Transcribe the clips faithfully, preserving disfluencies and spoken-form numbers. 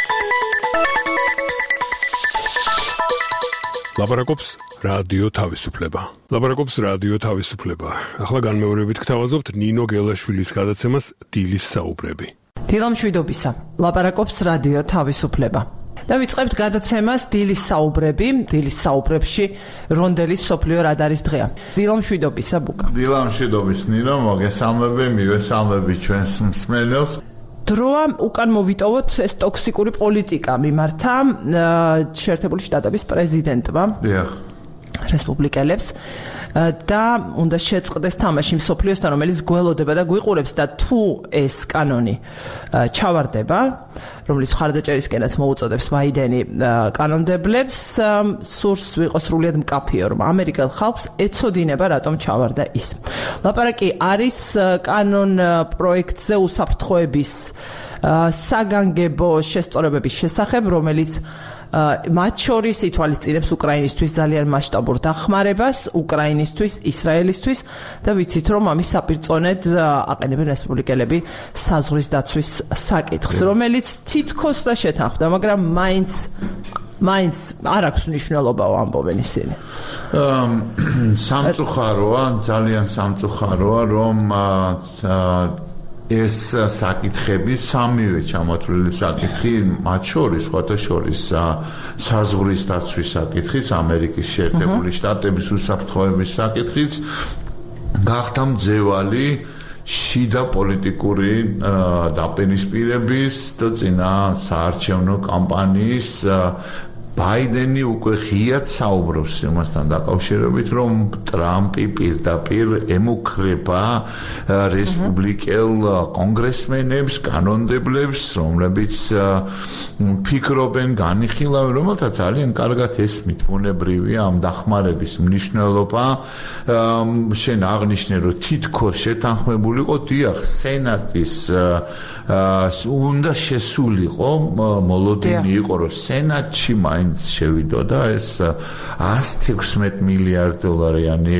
ლაპარაკობს რადიო თავისუფლება. ლაპარაკობს რადიო თავისუფლება. ახლა განმეორებით გთავაზობთ ნინო გელაშვილის გადაცემას დილის საუბრები. დილამშვიდობისა. ლაპარაკობს რადიო თავისუფლება. და ვიწყებთ გადაცემას დილის საუბრები. დილის საუბრებში რონდელის მსოფლიო რადარის დღეა. დილამშვიდობისა ბუკა. დილამშვიდობის ნინო, მოგესალმები, მივესალმები ჩვენს მსმენელს. დროა უკან მოვიტოვოთ ეს ტოქსიკური პოლიტიკა მიმართა შეერთებული შტატების პრეზიდენტმა. დიახ. რესპუბლიკელებს და უნდა შეწყდეს თამაში მსოფლიოსთან, რომელიც გველოდება და გვიყურებს და თუ ეს კანონი ჩავარდება, რომელიც მხარდაჭერისკენაც მოუწოდებს ბაიდენი კანონდებლებს, სურს ვიყოს სრულიად მკაფიო, რომ ამერიკელ ხალხს ეცოდინება, რატომ ჩავარდა ის. ლაპარაკი არის კანონ პროექტზე უსაფრთხოების საგანგებო შესწორებების შესახებ, რომელიც მათ შორის ითვალისწინებს უკრაინისთვის ძალიან მასშტაბურ დახმარებას, უკრაინისთვის, ისრაელისთვის და ვიცით, რომ ამის საპირწონედ აყენებენ რესპუბლიკელები საზღვრის დაცვის საკითხს, რომელიც თითქოს და შეთანხმდა, მაგრამ მაინც მაინც არ აქვს მნიშვნელობა, ამბობენ ისინი. სამწუხაროა, ძალიან სამწუხაროა, რომ ეს საკითხები, სამივე ჩამოთვლილი საკითხი, მათ შორის, სხვათა შორის საზღვრის დაცვის საკითხიც, ამერიკის შეერთებული შტატების უსაფრთხოების საკითხიც, გახდა მძევალი შიდა პოლიტიკური დაპირისპირების და წინა საარჩევნო კამპანიის ბაიდენი უკვე ღიად საუბრობს იმასთან დაკავშირებით, რომ ტრამპი პირდაპირ ემუქრება რესპუბლიკელ კონგრესმენებს, კანონდებლებს, რომლებიც ფიქრობენ, განიხილავენ, რომელთა ძალიან კარგად ესმით ბუნებრივია ამ დახმარების მნიშვნელობა. შენ აღნიშნე, რომ თითქოს შეთანხმებულიყო, დიახ, სენატის უნდა შესულიყო, მოლოდინი იყო, რომ სენატში შევიდოდა ეს ას თექვსმეტ მილიარდ დოლარიანი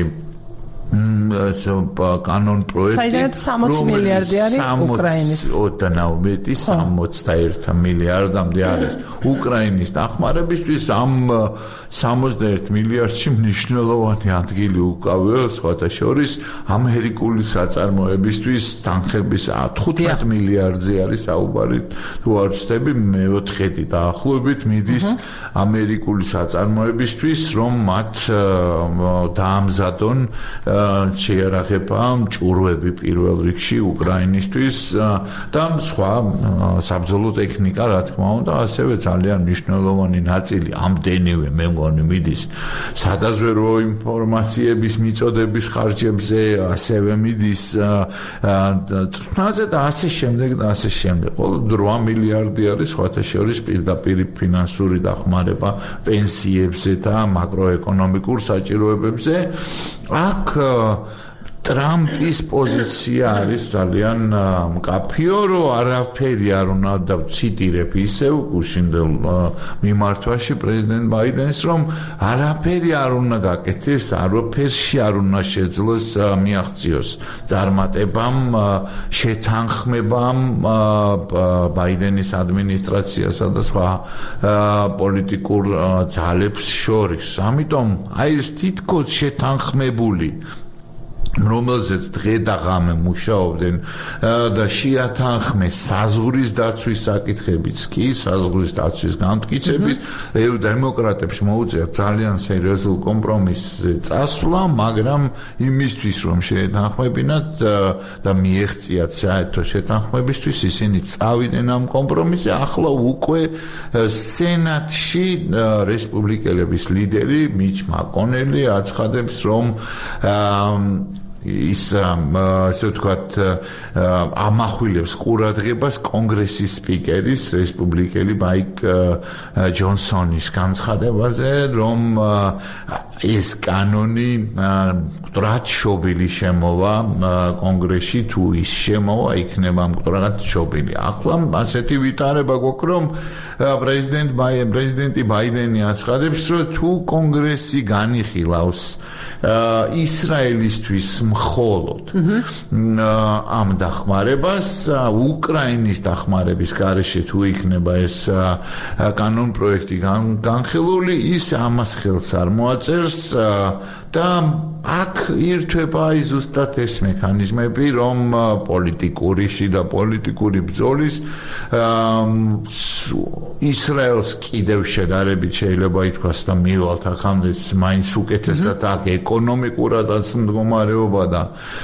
კანონ პროექტი, საიდანაც სამოცი მილიარდი არის უკრაინის ოდნავ სამოცდაერთი მილიარდამდე არის უკრაინის დახმარებისთვის. ამ სამოცდაერთ მილიარდში მნიშვნელოვანი ადგილი უკავია სხვათა შორის ამერიკული საწარმოებისთვის თანხების თხუთმეტ მილიარდზე არის საუბარი, თუ არ ვცდები, მეოთხედი დაახლოებით მიდის ამერიკული საწარმოებისთვის, რომ მათ დაამზადონ შეიარაღება, მჭურვები პირველ რიგში უკრაინისთვის და სხვა საბრძოლო ტექნიკა, რა თქმა უნდა, ასევე ძალიან მნიშვნელოვანი ნაწილი ამდენივე მე მგონი მიდის სადაზვერვო ინფორმაციების მიწოდების ხარჯებზე, ასევე მიდის წვნაზე და ასე შემდეგ და ასე შემდეგ. ყოველდღე რვა მილიარდი არის სხვათა შორის პირდაპირ ფინანსური დახმარება პენსიებზე და მაკროეკონომიკურ საჭიროებებზე. აქ ტრამპის პოზიცია არის ძალიან მკაფიო, რომ არაფერი არ უნდა დავციტირებ ისევ გუშინდელ მიმართვაში პრეზიდენტ ბაიდენს, რომ არაფერი არ უნდა გაკეთდეს, არაფერში არ უნდა შეძლოს მიაღწიოს წარმატებამ, შეთანხმებამ ბაიდენის ადმინისტრაციასა და სხვა პოლიტიკურ ძალებს შორის. ამიტომ აი ეს თითქოს შეთანხმებული, რომელზეც დღე და ღამე მუშაობდნენ და შეათანხმეს საზღვრის დაცვის საკითხებიც კი, საზღვრის დაცვის განმტკიცების, დემოკრატებს მოუწია ძალიან სერიოზულ კომპრომისზე წასვლა, მაგრამ იმისთვის, რომ შეეთანხმებინათ და მიეღწიათ საერთო შეთანხმებისთვის, ისინი წავიდნენ ამ კომპრომისზე. ახლა უკვე სენატში რესპუბლიკელების ლიდერი მიჩ მაკონელი აცხადებს, რომ ის ასე ვთქვათ ამახვილებს ყურადღებას კონგრესის სპიკერის რესპუბლიკელი მაიკ ჯონსონის განცხადებაზე, რომ ეს კანონი მკვდრად შობილი შემოვა კონგრესში, თუ ის შემოვა, იქნება მკვდრად შობილი. ახლა ასეთი ვითარება გვაქვს, რომ პრეზიდენტ პრეზიდენტი ბაიდენი აცხადებს, რომ თუ კონგრესი განიხილავს ისრაელისთვის მხოლოდ ამ დახმარებას უკრაინის დახმარების გარეშე თუ იქნება ეს კანონპროექტი განხილული, ის ამას ხელს არ მოაწერს და აქ ირთვება აი ზუსტად ეს მექანიზმები, რომ პოლიტიკური შიდა პოლიტიკური ბრძოლის ისრაელს კიდევ შედარებით შეიძლება ითქვას და მივალთ აქამდე მაინც უკეთესად აქ ეკონომიკურადაც მდგომარეობა და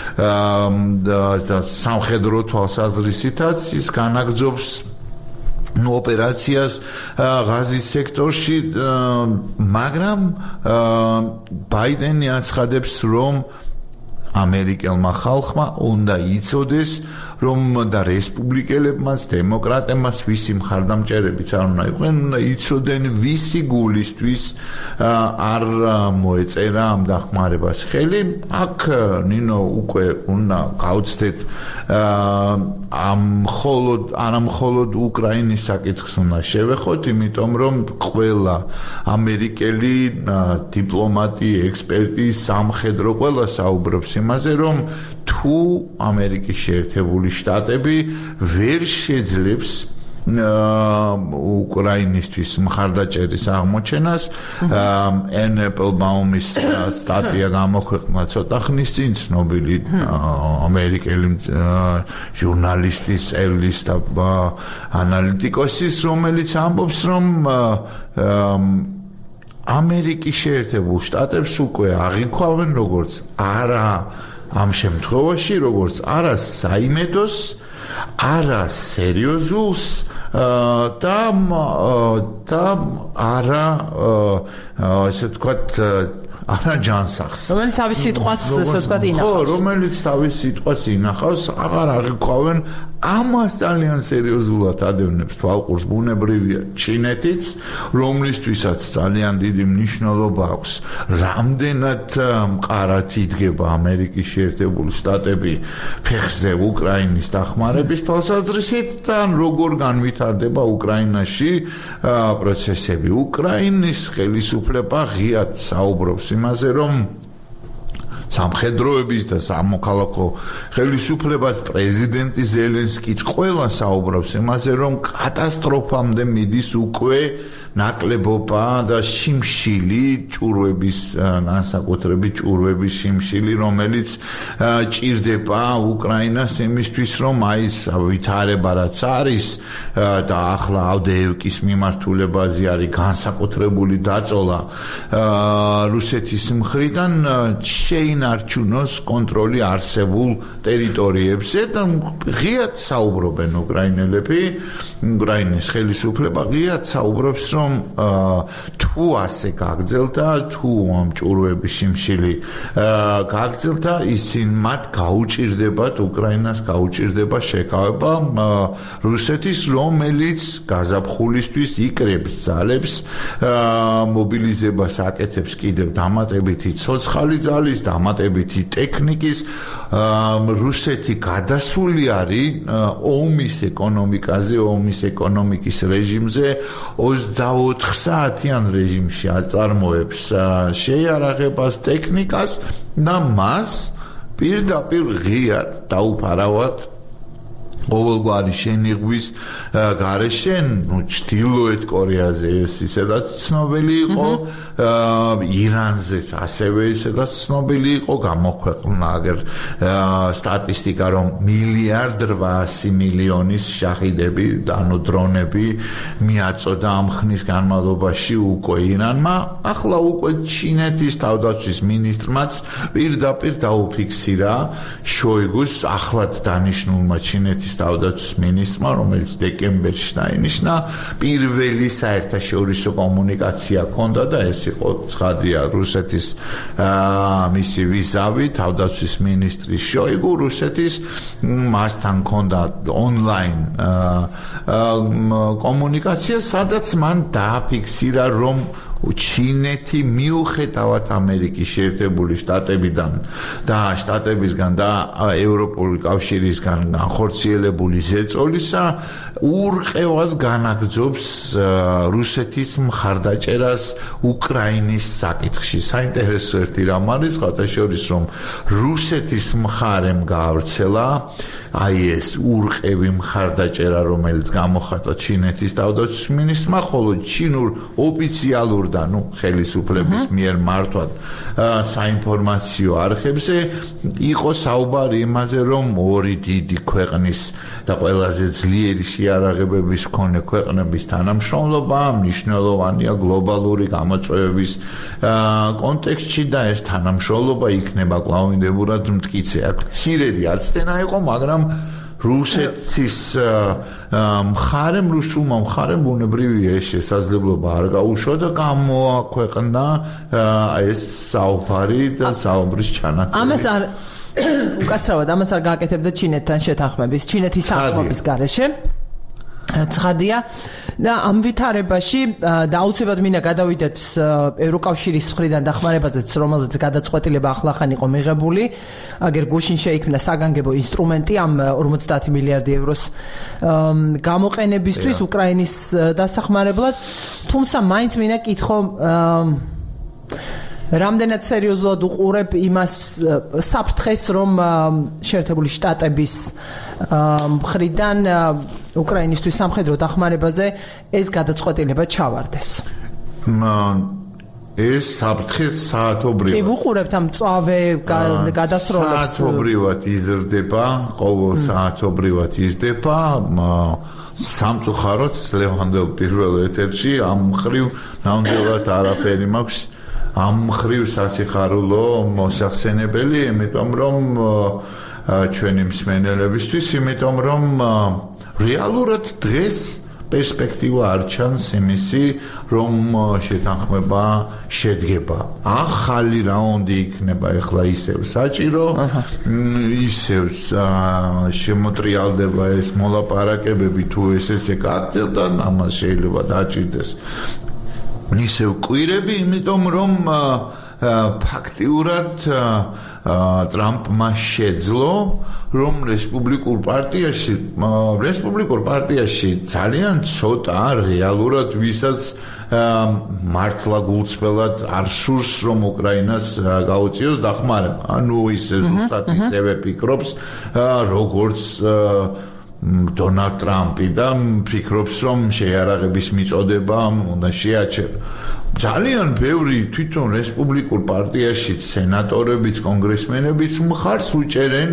სამხედრო თვალსაზრისითაც ის განაგრძობს ოპერაციას ღაზის სექტორში, მაგრამ ბაიდენი აცხადებს, რომ ამერიკელმა ხალხმა უნდა იცოდეს, რომ და რესპუბლიკელებმაც, დემოკრატებმაც ვისი მხარდამჭერებიც არ უნდა იყვნენ, უნდა იცოდნენ ვისი გულისთვის არ მოეწერა ამ დახმარებას ხელი. აქ ნინო უკვე უნდა გავცდეთ ამ მხოლოდ არა მხოლოდ უკრაინის საკითხს უნდა შევეხოთ, იმიტომ რომ ყველა ამერიკელი დიპლომატი, ექსპერტი, სამხედრო ყველა საუბრობს იმაზე, რომ თუ ამერიკის შეერთებული შტატები ვერ შეძლებს უკრაინისთვის მხარდაჭერის აღმოჩენას, ენ ეპლბაუმის სტატია გამოქვეყნა ცოტა ხნის წინ, ცნობილი ამერიკელი ჟურნალისტის, წევლის და ანალიტიკოსის, რომელიც ამბობს, რომ ამერიკის შეერთებულ შტატებს უკვე აღიქვავენ როგორც არა ამ შემთხვევაში, როგორც არა საიმედოს, არა სერიოზულს და და არა ასე ვთქვათ არა ჯანსაღს, რომელიც თავის სიტყვას ასე ვთქვათ ინახავს. ხო, რომელიც თავის სიტყვას ინახავს, აღარ აღიქვავენ ამას ძალიან სერიოზულად ადევნებს თვალყურს ბუნებრივია ჩინეთიც, რომლისთვისაც ძალიან დიდი მნიშვნელობა აქვს, რამდენად მყარად იდგება ამერიკის შეერთებული შტატები ფეხზე უკრაინის დახმარების თვალსაზრისით და როგორ განვითარდება უკრაინაში პროცესები. უკრაინის ხელისუფლება ღიად საუბრობს იმაზე, რომ სამხედროების და სამოქალაქო ხელისუფლებას პრეზიდენტი ზელენსკიც ყველა საუბრობს იმაზე, რომ კატასტროფამდე მიდის უკვე ნაკლებობა და შიმშილი ჭურვების, განსაკუთრებით ჭურვების შიმშილი, რომელიც ჭირდება უკრაინას იმისთვის, რომ აი ეს ვითარება რაც არის და ახლა ავდეევკის მიმართულებაზე არის განსაკუთრებული დაწოლა რუსეთის მხრიდან, შეინარჩუნოს კონტროლი არსებულ ტერიტორიებზე და ღიად საუბრობენ უკრაინელები, უკრაინის ხელისუფლება ღიად საუბრობს, რომ თუ ასე გაგრძელდა, თუ ამ ჭურვების შიმშილი გაგრძელდა, ისინი მათ გაუჭირდებათ, უკრაინას გაუჭირდება შეკავება რუსეთის, რომელიც გაზაფხულისთვის იკრებს ძალებს, მობილიზებას აკეთებს კიდევ დამატებითი ცოცხალი ძალის, დამატებითი ტექნიკის. რუსეთი გადასული არის ომის ეკონომიკაზე, ომის ეკონომიკის რეჟიმზე, ოცდაოთხ საათიან რეჟიმში აწარმოებს შეიარაღებას, ტექნიკას და მას პირდაპირ ღიად დაუფარავად ყოველგვარი შენიღვის გარეშე, ნუ ჩრდილოეთ კორეაზე ეს ისედაც ცნობილი იყო, ირანზეც ასევე ისედაც ცნობილი იყო, გამოქვეყნა აგერ სტატისტიკა, რომ მილიარდ რვაასი მილიონის შაჰიდები, ანუ დრონები მიაწოდა ამ ხნის განმავლობაში უკვე ირანმა. ახლა უკვე ჩინეთის თავდაცვის მინისტრმაც პირდაპირ დაუფიქსირა შოიგუს ახლად დანიშნულმა ჩინეთის თავდაცვის მინისტრმა, რომელიც დეკემბერში დაინიშნა, პირველი საერთაშორისო კომუნიკაცია ჰქონდა და ეს იყო ცხადია რუსეთის მისი ვიზავი, თავდაცვის მინისტრი შოიგუ, რუსეთის მასთან ჰქონდა ონლაინ კომუნიკაცია, სადაც მან დააფიქსირა, რომ ჩინეთი მიუხედავად ამერიკის შეერთებული შტატებიდან და შტატებისგან და ევროპული კავშირისგან განხორციელებული ზეწოლისა, ურყევად განაგრძობს რუსეთის მხარდაჭერას უკრაინის საკითხში. საინტერესო ერთი რამ არის, ხათაშორის რომ რუსეთის მხარემ გაავრცელა აი ეს ურყევი მხარდაჭერა, რომელიც გამოხატა ჩინეთის თავდაცვის მინისტრმა, ხოლო ჩინურ ოფიციალურ და ნუ ხელისუფლების მიერ მართვად საინფორმაციო არხებზე იყო საუბარი იმაზე, რომ ორი დიდი ქვეყნის და ყველაზე ძლიერი შეიარაღებების მქონე ქვეყნების თანამშრომლობა მნიშვნელოვანია გლობალური გამოწვევების კონტექსტში და ეს თანამშრომლობა იქნება კვლავინდებურად მტკიცე. აქ მცირედი აცდენა იყო, მაგრამ რუსეთის მხარემ რუსულმა მხარემ ბუნებრივია ეს შესაძლებლობა არ გაუშვა და გამოაქვეყნა ეს საუბარი და საუბრის ჩანაწერი. ამას არ უკაცრავად ამას არ გააკეთებდა ჩინეთთან შეთანხმების, ჩინეთის თანხმობის გარეშე. ცხადია და ამ ვითარებაში და აუცილებლად მინდა გადავიდეთ ევროკავშირის მხრიდან დახმარებაზეც, რომელზეც გადაწყვეტილება ახლახან იყო მიღებული. აგერ გუშინ შეიქმნა საგანგებო ინსტრუმენტი ამ ორმოცდაათი მილიარდი ევროს გამოყენებისთვის უკრაინის დასახმარებლად, თუმცა მაინც მინდა კითხო რამდენად სერიოზულად უყურებ იმას საფრთხეს, რომ შეერთებული შტატების მხრიდან უკრაინისთვის სამხედრო დახმარებაზე ეს გადაწყვეტილება ჩავარდეს. ეს საფრთხე საათობრივად. კი, ვუყურებთ ამ მწვავე გადასროლებს. საათობრივად იზრდება, ყოველ საათობრივად იზრდება. სამწუხაროდ ლევანდელ პირველ ეთერში ამ მხრივ ნამდვილად არაფერი მაქვს. ამ მხრივ საციხარულო მოსახსენებელი, იმიტომ რომ ჩვენი მსმენელებისთვის, იმიტომ რომ რეალურად დღეს პერსპექტივა არ ჩანს იმისი, რომ შეთანხმება შედგება. ახალი რაუნდი იქნება ახლა ისევ საჭირო, ისევ შემოტრიალდება ეს მოლაპარაკებები, თუ ეს ესე გაგრძელდა, ამას შეიძლება დაჭირდეს ისევ კვირები, იმიტომ რომ ფაქტიურად ტრამპმა შეძლო, რომ რესპუბლიკურ პარტიაში რესპუბლიკურ პარტიაში ძალიან ცოტა რეალურად ვისაც მართლა გულწრფელად არ სურს, რომ უკრაინას გაუწიოს დახმარება. ანუ ის ზუსტად ისევე ფიქრობს, როგორც დონალდ ტრამპი და ფიქრობს, რომ შეიარაღების მიწოდება უნდა შეაჩერა. ძალიან ბევრი თვითონ რესპუბლიკურ პარტიაში სენატორებიც, კონგრესმენებიც მხარს უჭერენ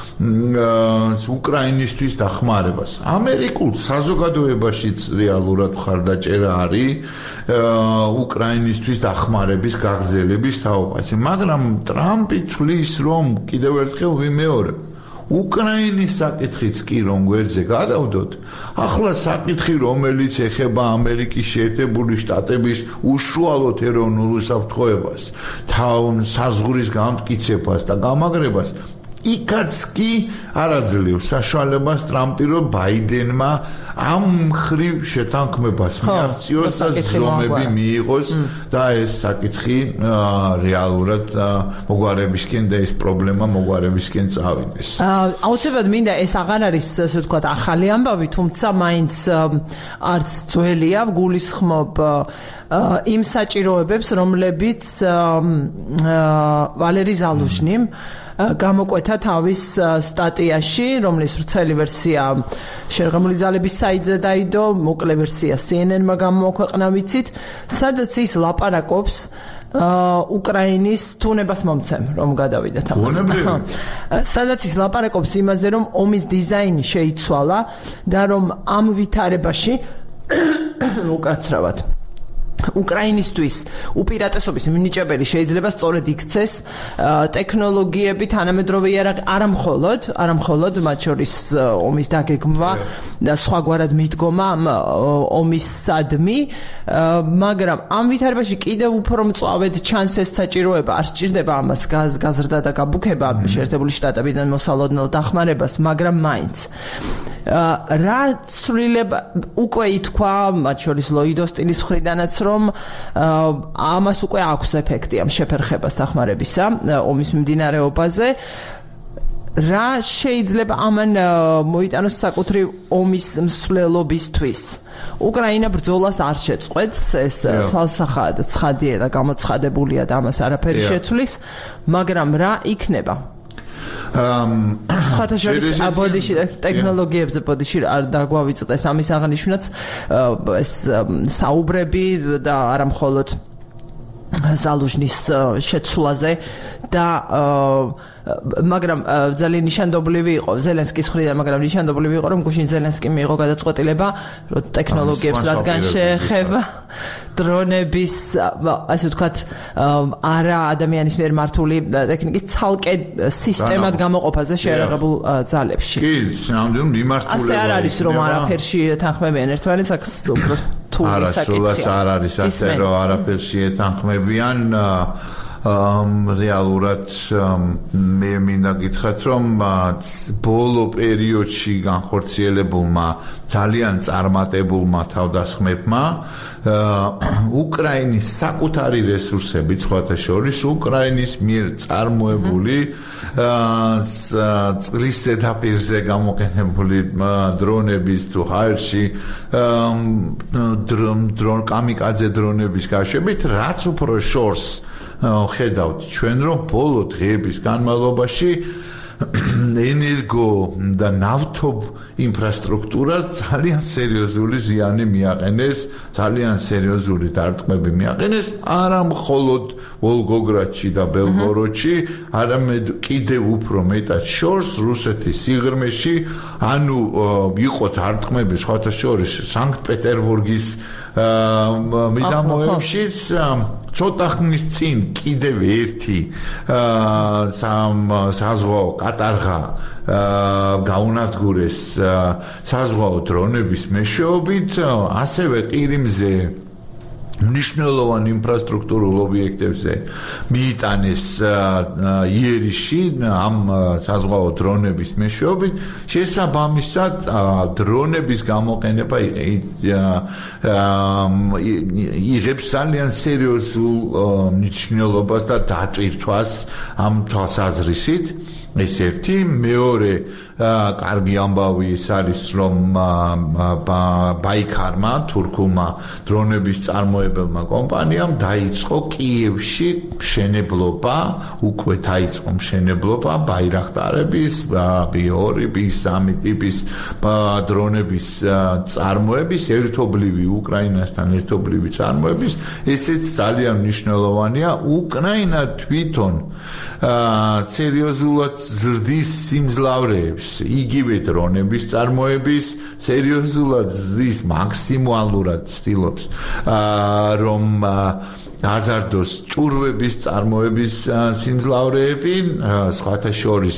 უკრაინისთვის დახმარებას. ამერიკულ საზოგადოებაშიც რეალურად მხარდაჭერა არის უკრაინისთვის დახმარების გაგრძელების თაობაზე, მაგრამ ტრამპი თვლის, რომ კიდევ ერთხელ ვიმეორებ, უკრაინის საკითხიც კი რომ გვერდზე გადავდოთ, ახლა საკითხი რომელიც ეხება ამერიკის შეერთებული შტატების უშუალოდ ეროვნულ უსაფრთხოებას, თან საზღვრის გამტკიცებას და გამაგრებას, იქაც კი არ აძლევს საშუალებას ტრამპი რომ ბაიდენმა ამ მხრივ შეთანხმებას მიაღწიოს და ზომები მიიღოს და ეს საკითხი რეალურად მოგვარებისკენ და ეს პრობლემა მოგვარებისკენ წავიდეს. აუცილებლად მინდა ეს აღარ არის, ასე ვთქვათ, ახალი ამბავი, თუმცა მაინც არც ძველია, გულისხმობ იმ საჭიროებებს, რომლებიც ვალერი ზალუჟნიმ გამოკვეთა თავის სტატიაში, რომლის ვრცელი ვერსია შერღმული ძალების საიტზე დაიდო, მოკლე ვერსია C N N-მა გამოაქვეყნა, ვიცით, სადაც ის ლაპარაკობს უკრაინის თუნებას მომცემ, რომ გადავიდეთ ამაზე. სადაც ის ლაპარაკობს იმაზე, რომ ომის დიზაინი შეიცვალა და რომ ამ ვითარებაში უკაცრავად უკრაინისთვის უპირატესობის მინიჭებელი შეიძლება სწორედ იქცეს ტექნოლოგიები, თანამედროვე იარაღი, არამხოლოდ, არამხოლოდ მათ შორის ომის დაგეგმვა და სხვაგვარად მიდგომა ომისადმი, მაგრამ ამ ვითარებაში კიდევ უფრო მწვავედ ჩანს ეს საჭიროება, არ სჭირდება ამას გაზრდა და გაბუქება შეერთებული შტატებიდან მოსალოდნელ დახმარებას, მაგრამ მაინც რა ცვლილება უკვე ითქვა, მათ შორის ლოიდ ოსტინის მხრიდანაც, რომ ამას უკვე აქვს ეფექტი ამ შეფერხებას დახმარებისა ომის მიმდინარეობაზე. რა შეიძლება ამან მოიტანოს საკუთრივ ომის მსვლელობისთვის. უკრაინა ბრძოლას არ შეწყვეტს, ეს ცალსახად ცხადია და გამოცხადებულია და ამას არაფერი შეცვლის, მაგრამ რა იქნება? სხვათა შორის ბოდიში ტექნოლოგიებზე ბოდიში არ დაგვავიწყდეს ამის აღნიშვნაც ეს საუბრები და არა მხოლოდ ზალუჟნის შეცვლაზე და მაგრამ ძალიან ნიშანდობლივი იყო ზელენსკის მხრიდან, მაგრამ ნიშანდობლივი იყო, რომ გუშინ ზელენსკი მიიღო გადაწყვეტილება, რომ ტექნოლოგიებს რადგან შეეხება დრონების, ასე ვთქვათ, არა ადამიანის მიერ მართული ტექნიკის ცალკე სისტემად გამოყოფაზე შეერაღებულ ძალებში. კი, ნამდვილ მიმართულება. ასე არ არის, რომ არაფერში ეთანხმებიან ერთმანეთს, აქ უფრო რთული საკითხია. არასდროს არ არის ასე, რომ არაფერში ეთანხმებიან. Um, რეალურად მე მინდა გითხრათ, რომ ბოლო პერიოდში განხორციელებულმა ძალიან წარმატებულმა თავდასხმებმა უკრაინის საკუთარი რესურსები, სხვათა შორის უკრაინის მიერ წარმოებული წყლის ზედაპირზე გამოყენებული დრონების თუ ჰაერში დრონ კამიკაძე დრონების გაშვებით, რაც უფრო შორს ხედავთ ჩვენ, რომ ბოლო დღეების განმავლობაში ენერგო და ნავთობ ინფრასტრუქტურა ძალიან სერიოზული ზიანი მიაყენეს, ძალიან სერიოზული დარტყმები მიაყენეს, არა მხოლოდ ვოლგოგრადში და ბელგოროდში, არამედ კიდევ უფრო მეტად შორს რუსეთის სიღრმეში, ანუ იყო დარტყმები სხვათა შორის სანქტ-პეტერბურგის მიდამოებშიც ცოტა ხნის წინ კიდევ ერთი საზღვაო კატარღა გაუნადგურეს საზღვაო დრონების მეშვეობით, ასევე ყირიმზე მნიშვნელოვან ინფრასტრუქტურულ ობიექტებზე მიიტანეს იერიში ამ საზღვაო დრონების მეშვეობით, შესაბამისად დრონების გამოყენება იღებს ძალიან სერიოზულ მნიშვნელობას და დატვირთვას ამ თვალსაზრისით. ეს ერთი, მეორე კარგი ამბავი ის არის, რომ ბაიქარმა, თურქულმა დრონების წარმოებელმა კომპანიამ დაიწყო კიევში მშენებლობა, უკვე დაიწყო მშენებლობა ბაირაქტარების, ბი ორი, ბი სამი ტიპის დრონების წარმოების, ერთობლივი უკრაინასთან ერთობლივი წარმოების, ესეც ძალიან მნიშვნელოვანია. უკრაინა თვითონ სერიოზულად ზრდის სიმძლავრეებს, იგივე დრონების წარმოების, სერიოზულად ზრდის მაქსიმალურად ცდილობს, რომ გაზარდოს ჭურვების წარმოების სიმძლავრეები, სხვათა შორის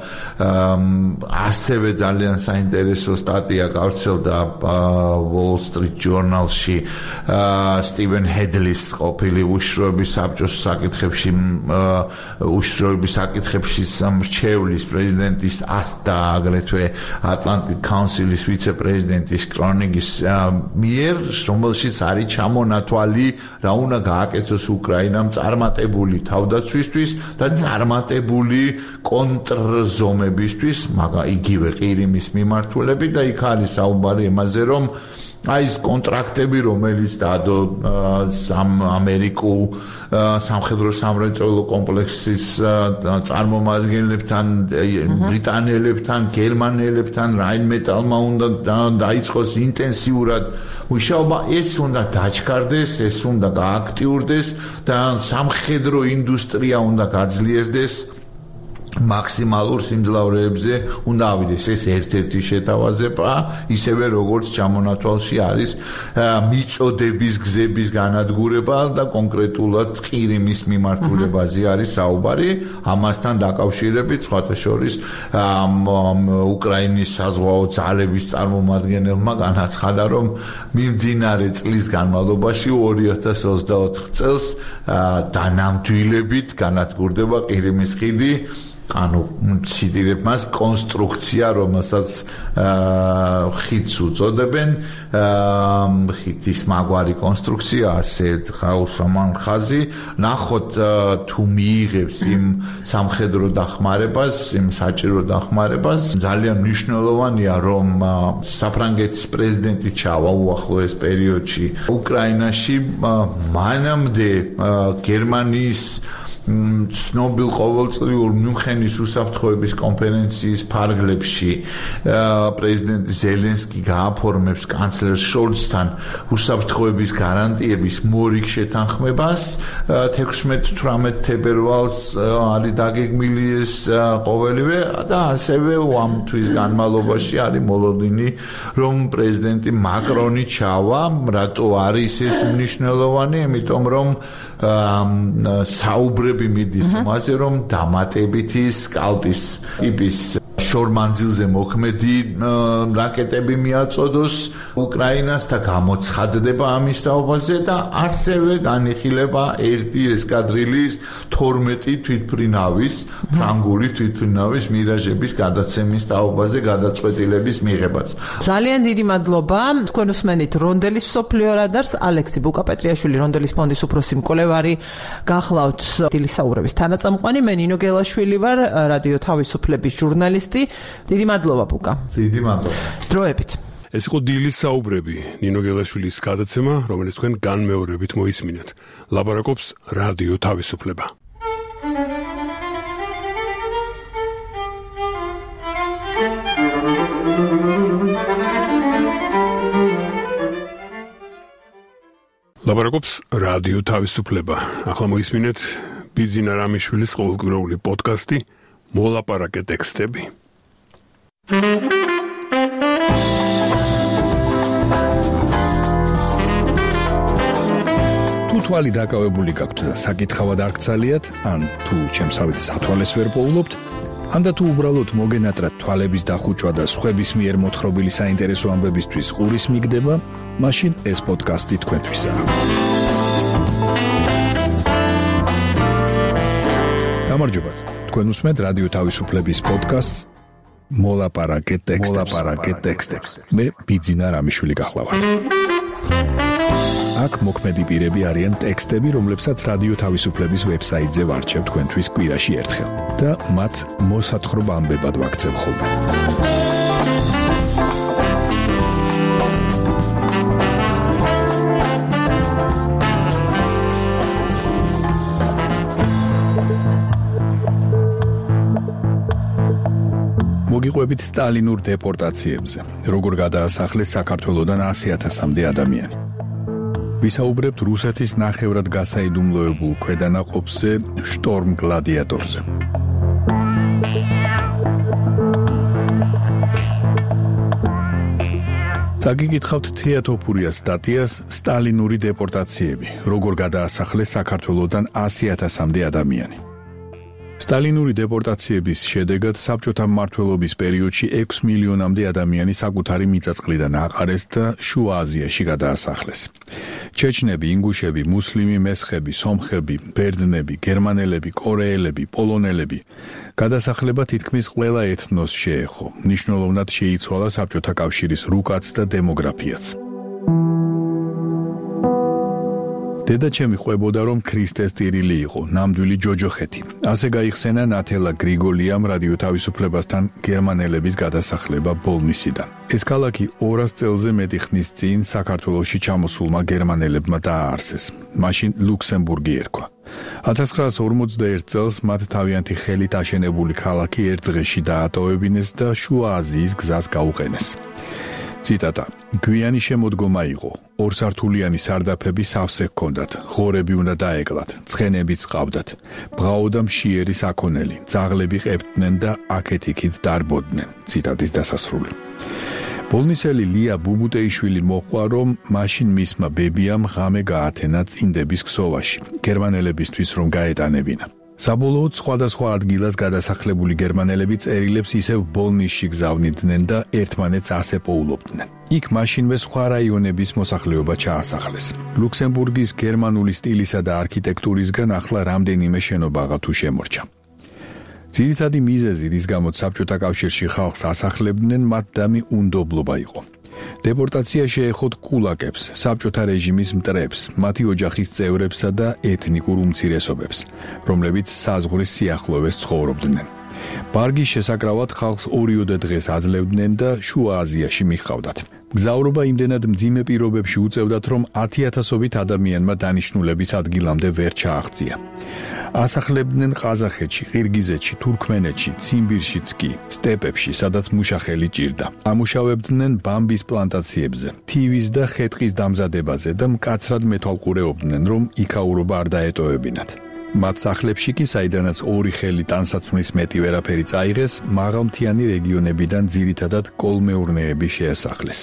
ასევე ძალიან საინტერესო სტატია გავრცელდა Wall Street Journal-ში სტივენ ჰედლის ყოფილი უშიშროების საბჭოს საკითხებში უშიშროების საკითხებში მრჩევლის პრეზიდენტის და აგრეთვე Atlantic Council-ის ვიცე-პრეზიდენტის კრონიგის მიერ, რომელშიც არის ჩამონათვალი რა უნდა გააკეთოს უკრაინამ წარმატებული თავდაცვისთვის და წარმატებული კონტრზომებისთვის, მაგრამ იგივე ყირიმის მიმართულებით და იქ არის საუბარი იმაზე, რომ აი ეს კონტრაქტები, რომელიც დადო ამერიკულ სამხედრო სამრეწველო კომპლექსის წარმომადგენლებთან, ბრიტანელებთან, გერმანელებთან, რაინმეტალმა უნდა დაიწყოს ინტენსიურად მუშაობა, ეს უნდა დაჩქარდეს, ეს უნდა გააქტიურდეს და სამხედრო ინდუსტრია უნდა გაძლიერდეს. მაქსიმალურ სიმძლავრეებზე უნდა ავიდეს. ეს ერთ-ერთი შეთავაზება, ისევე როგორც ჩამონათვალში არის მიწოდების გზების განადგურება და კონკრეტულად ყირიმის მიმართულებაზე არის საუბარი. ამასთან დაკავშირებით სხვათა შორის უკრაინის საზღვაო ძალების წარმომადგენელმა განაცხადა, რომ მიმდინარე წლის განმავლობაში ორი ათას ოცდაოთხ წელს დანამდვილებით განადგურდება ყირიმის ხიდი ანუ ციტირებ მას კონსტრუქცია, რომელსაც ხიდს უწოდებენ, ხიდის მაგვარი კონსტრუქცია, ასე ხაუსამან ხაზი, ნახოთ თუ მიიღებს იმ სამხედრო დახმარებას, იმ საჭირო დახმარებას. ძალიან მნიშვნელოვანია, რომ საფრანგეთის პრეზიდენტი ჩავა უახლოეს პერიოდში უკრაინაში, მანამდე გერმანიის ცნობილ ყოველწლიურ მიუნხენის უსაფრთხოების კონფერენციის ფარგლებში პრეზიდენტი ზელენსკი გააფორმებს კანცლერ შოლცთან უსაფრთხოების გარანტიების მორიგ შეთანხმებას. თექვსმეტ თვრამეტ თებერვალს არის დაგეგმილი ეს ყოველივე და ასევე ამ თვის განმავლობაში არის მოლოდინი, რომ პრეზიდენტი მაკრონი ჩავა. რატო არის ეს მნიშვნელოვანი? იმიტომ რომ საუბრები მიდის მასე, რომ დამატებითი სკალპის ტიპის შორმანძილზე მოქმედი რაკეტები მიაწოდოს უკრაინას და გამოცხადდება ამის თაობაზე და ასევე განიხილება ერთი ესკადრილის თორმეტი თვითმფრინავის, ფრანგული თვითმფრინავის მირაჟების გადაცემის თაობაზე გადაწყვეტილების მიღებაც. ძალიან დიდი მადლობა. თქვენ უსმენით რონდელის მსოფლიო რადარს, ალექსი ბუკაპეტრიაშვილი, რონდელის ფონდის უფროსი მკვლევარი, გახლავთ დილისაურების თანაწამყვანი, მე ნინო გელაშვილი ვარ, რადიო თავისუფლების ჟურნალისტი. დიდი მადლობა ბუკა. დიდი მადლობა. დროებით. ეს იყო დილის საუბრები, ნინო გელაშვილის გადაცემა, რომელიც თქვენ განმეორებით მოისმინეთ. ლაპარაკობს რადიო თავისუფლება. ლაპარაკობს რადიო თავისუფლება. ახლა მოისმინეთ ბიძინა რამიშვილის ყოველკვირეული პოდკასტი მოლაპარაკე ტექსტები. თუ თვალი დაკავებული გაქვთ და საკითხავად არ გცალიათ, ან თუ ჩემსავით სათვალეს ვერ პოულობთ, ან და თუ უბრალოდ მოგენატრათ თვალების დახუჭვა და სხვების მიერ მოთხრობილი საინტერესო ამბებისთვის ყურის მიგდება, მაშინ ეს პოდკასტი თქვენთვისაა. გამარჯობათ. თქვენ უსმენთ რადიო თავისუფლების პოდკასტს მოლაპარაკე ტექსტებს. მოლაპარაკე ტექსტებს. მე ბიძინა რამიშვილი გახლავართ. აქ მოქმედი პირები არიან ტექსტები, რომლებსაც რადიო თავისუფლების ვებსაიტზე ვარჩევ თქვენთვის კვირაში ერთხელ და მათ მოსათხრობ ამბებად ვაქცევ ხოლმე. მოგიყვებით სტალინურ დეპორტაციებზე, როგორ გადაასახლეს საქართველოდან ასი ათასამდე ადამიანი. ვისაუბრებთ რუსეთის ნახევრად გასაიდუმლოებულ ქვედანაყოფზე, შტორმ გლადიატორზე. წაგიგითხავთ თეატოფურიას სტატიას სტალინური დეპორტაციები, როგორ გადაასახლეს საქართველოდან ასი ათასამდე ადამიანი. სტალინური დეპორტაციების შედეგად საბჭოთა მმართველობის პერიოდში ექვს მილიონამდე ადამიანი საკუთარი მიწა-წყლიდან აყარეს და შუა აზიაში გადაასახლეს. ჩეჩნები, ინგუშები, მუსლიმი მესხები, სომხები, ბერძნები, გერმანელები, კორეელები, პოლონელები. გადასახლება თითქმის ყველა ეთნოს შეეხო. მნიშვნელოვნად შეიცვალა საბჭოთა კავშირის რუკაც და დემოგრაფიაც. დედა ჩემი ყვებოდა, რომ ქრისტეს ტირილი იყო, ნამდვილი ჯოჯოხეთი. ასე გაიხსენა ნათელა გრიგოლიამ რადიო თავისუფლებასთან გერმანელების გადასახლება ბოლნისიდან. ეს ქალაქი ორას წელზე მეტი ხნის წინ საქართველოში ჩამოსულმა გერმანელებმა დააარსეს. მაშინ ლუქსემბურგი ერქვა. ათას ცხრაას ორმოცდაერთ წელს მათ თავიანთი ხელით აშენებული ქალაქი ერთ დღეში დაატოვებინეს და შუა აზიის გზას გაუყენეს. ციტატა: გვიანი შემოდგომა იყო, ორსართულიანი სარდაფები სავსე ჰქონდათ, ღორები უნდა დაეკლათ, ცხენებიც ყავდათ, ბღაოდა მშიერი საქონელი, ძაღლები ყებდნენ და აქეთ-იქით დარბოდნენ. ციტატის დასასრული. ბოლნისელი ლია ბუბუტეიშვილი მოყვა, რომ მაშინ მისმა ბებიამ ღამე გაათენა წინდების ქსოვაში, გერმანელებისთვის რომ გაეტანებინა. საბოლოოდ სხვადასხვა ადგილას გადასახლებული გერმანელები წერილებს ისევ ბოლნისში გზავნიდნენ და ერთმანეთს ასე პოულობდნენ. იქ მაშინვე სხვა რაიონების მოსახლეობა ჩაასახლეს. ლუქსემბურგის გერმანული სტილისა და არქიტექტურისგან ახლა რამდენიმე შენობა აღა თუ შემორჩა. ძირითადი მიზეზი, რის გამოც საბჭოთა კავშირში ხალხს ასახლებდნენ, მათ დამი უნდობლობა იყო. დეპორტაცია შეეხოთ კულაკებს, საბჭოთა რეჟიმის მტრებს, მათი ოჯახის წევრებსა და ეთნიკურ უმცირესობებს, რომლებიც საზღვრის სიახლოვეს ცხოვრობდნენ. ბარგის შესაკრავად ხალხს ორიოდე დღეს აძლევდნენ და შუა აზიაში მიჰყავდათ. გზავრობა იმდენად მძიმე პირობებში უწევდათ, რომ ათიათასობით ადამიანმა დანიშნულების ადგილამდე ვერ ჩააღწია. ასახლებდნენ ყაზახეთში, ყირგიზეთში, თურქმენეთში, ციმბირშიც კი, სტეპებში, სადაც მუშახელი ჭირდა. ამუშავებდნენ ბამბის პლანტაციებზე, თივის და ხე-ტყის დამზადებაზე და მკაცრად მეთვალყურეობდნენ, რომ იქაურობა არ დაეტოვებინათ. მათ სახლებში კი, საიდანაც ორი ხელი ტანსაცმლის მეტი ვერაფერი წაიღეს, მაღალმთიანი რეგიონებიდან ძირითადად კოლმეურნეები შეესახლეს.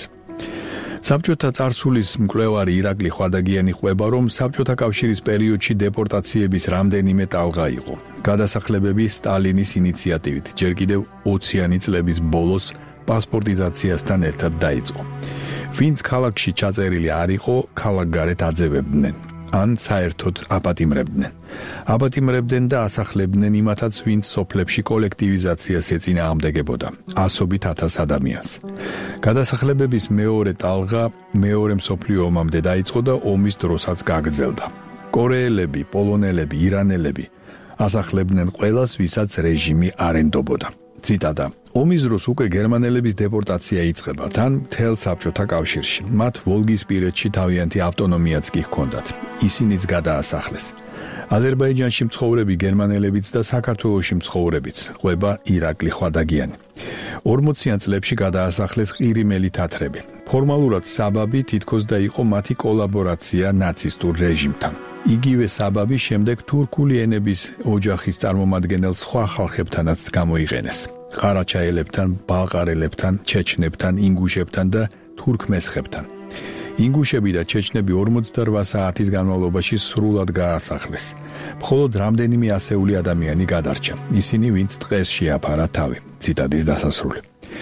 საბჭოთა წარსულის მკვლევარი ირაკლი ხვადაგიანი ყვება, რომ საბჭოთა კავშირის პერიოდში დეპორტაციების რამდენიმე ტალღა იყო. გადასახლებები სტალინის ინიციატივით ჯერ კიდევ ოციანი წლების ბოლოს პასპორტიზაციასთან ერთად დაიწყო. ვინც ქალაქში ჩაწერილი არ იყო, ქალაქგარეთ აძევებდნენ. ან საერთოდ აპატიმრებდნენ. აპატიმრებდნენ და ასახლებდნენ იმათაც, ვინც სოფლებში კოლექტივიზაციას ეწინააღმდეგებოდა, ასობით ათას ადამიანს. გადასახლებების მეორე ტალღა მეორე მსოფლიო ომამდე დაიწყო და ომის დროსაც გაგრძელდა. კორეელები, პოლონელები, ირანელები ასახლებდნენ ყველას, ვისაც რეჟიმი არ ენდობოდა. ციტატა: ომის დროს უკვე გერმანელების დეპორტაცია იწყება, თან მთელ საბჭოთა კავშირში. მათ ვოლგისპირეთში თავიანთი ავტონომიაც კი ჰქონდათ. ისინიც გადაასახლეს. აზერბაიჯანში მცხოვრები გერმანელებიც და საქართველოში მცხოვრებიც, ყვება ირაკლი ხვადაგიანი. ორმოციან წლებში გადაასახლეს ყირიმელი თათრები. ფორმალურად საბაბი თითქოს და იყო მათი კოლაბორაცია ნაცისტურ რეჟიმთან. იგივე საბაბი შემდეგ თურქული ენების ოჯახის წარმომადგენელ სხვა ხალხებთანაც გამოიყენეს. ყარაჩაელებთან, ბალყარელებთან, ჩეჩნებთან, ინგუშებთან და თურქმესხებთან. ინგუშები და ჩეჩნები ორმოცდაოთხ საათის განმავლობაში სრულად გაასახლეს. მხოლოდ რამდენიმე ასეული ადამიანი გადარჩა, ისინი, ვინც დღეს შეაფარა თავი. ციტატის დასასრული.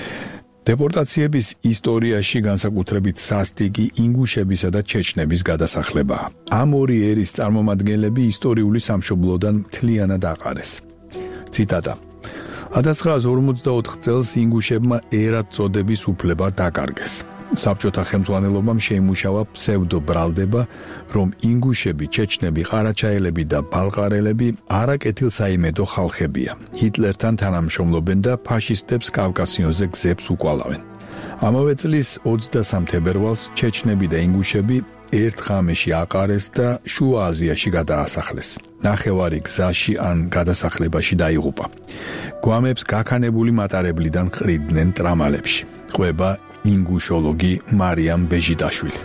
დეპორტაციების ისტორიაში განსაკუთრებით სასტიკი ინგუშებისა და ჩეჩნების გადასახლებაა. ამ ორი ერის წარმომადგენლები ისტორიული სამშობლოდან მთლიანად აყარეს. ციტატა: ათას ცხრაას ორმოცდაოთხ წელს ინგუშებმა ერად წოდების უფლება დაკარგეს. საბჭოთა ხელმძღვანელობამ შეიმუშავა ფსევდობრალდება, რომ ინგუშები, ჩეჩნები, ყარაჩაელები და ბალყარელები არაკეთილსაიმედო ხალხებია. ჰიტლერთან თანამშრომლობენ და ფაშისტებს კავკასიონზე გზებს უკვალავენ. ამავე წლის ოცდასამ თებერვალს ჩეჩნები და ინგუშები ერთ ღამეში აყარეს და შუა აზიაში გადაასახლეს. ნახევარი გზაში ან გადასახლებაში დაიღუპა. გვამებს გაქანებული მატარებლიდან ყრიდნენ ტრამალებში. ყვება ინგუშოლოგი მარიამ ბეჟიტაშვილი.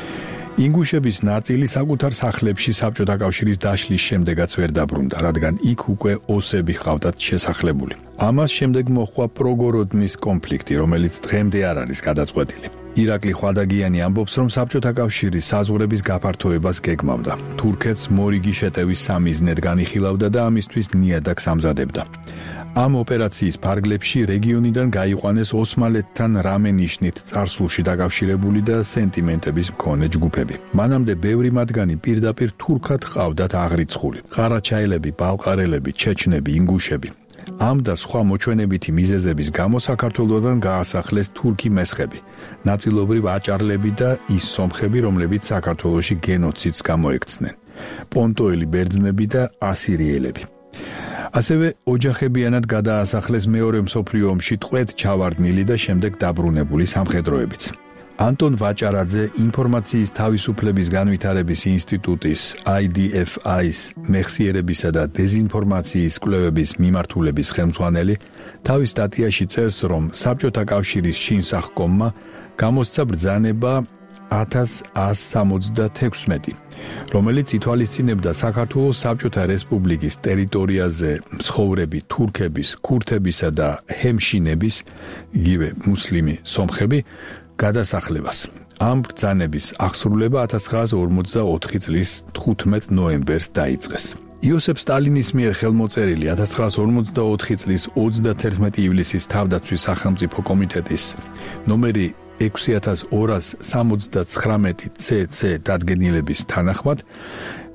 ინგუშების ნაწილი საკუთარ სახლებში საბჭოთა კავშირის დაშლის შემდეგაც ვერ დაბრუნდა, რადგან იქ უკვე ოსები ჰყავდათ შესახლებული. ამას შემდეგ მოჰყვა პროგოროდნის კონფლიქტი, რომელიც დღემდე არ არის გადაწყვეტილი. ირაკლი ხვადაგიანი ამბობს, რომ საბჭოთა კავშირი საზღვრების გაფართოებას გეგმავდა. თურქეთს მორიგი შეტევის სამიზნედ განიხილავდა და ამისთვის ნიადაგს ამზადებდა. ამ ოპერაციის ფარგლებში რეგიონიდან გაიყვანეს ოსმალეთთან რამე ნიშნით წარსულში დაკავშირებული და სენტიმენტების მქონე ჯგუფები. მანამდე ბევრი მათგანი პირდაპირ თურქად ყავდათ აღრიცხული. ყარაჩაელები, ბალყარელები, ჩეჩნები, ინგუშები. ამ და სხვა მოჩვენებითი მიზეზების გამო საქართველოდან გაასახლეს თურქი მესხები, ნაწილობრივ აჭარლები და ის სომხები, რომლებიც საქართველოში გენოციდს გამოექცნენ, პონტოელი ბერძნები და ასირიელები. ასევე ოჯახებიანად გადაასახლეს მეორე მსოფლიო ომში ტყვედ ჩავარდნილი და შემდეგ დაბრუნებული სამხედროებიც. ანტონ ვაჭარაძე ინფორმაციის თავისუფლების განვითარების ინსტიტუტის აი დი ეფ აის მეხსიერებისა და დეზინფორმაციის კვლევების მიმართულების ხელმძღვანელი თავის სტატიაში წერს, რომ საბჭოთა კავშირის შინსახკომმა გამოსცა ბრძანება ათას ათს სამოცდათექვსმეტი, რომელიც ითვალისწინებდა საქართველოს საბჭოთა რესპუბლიკის ტერიტორიაზე მცხოვრები თურქების, ქურთებისა და ჰემშინების, იგივე მუსლიმი სომხები გადასახლებას. ამ ბრძანების აღსრულება ათას ცხრაას ორმოცდაოთხი წლის თხუთმეტ ნოემბერს დაიწყეს. იოსებ სტალინის მიერ ხელმოწერილი ათას ცხრაას ორმოცდაოთხი წლის ოცდათერთმეტი ივლისის თავდაცვის სახელმწიფო კომიტეტის ნომერი ექვსი ათას ორას სამოცდაცხრამეტი ცე ცე დადგენილების თანახმად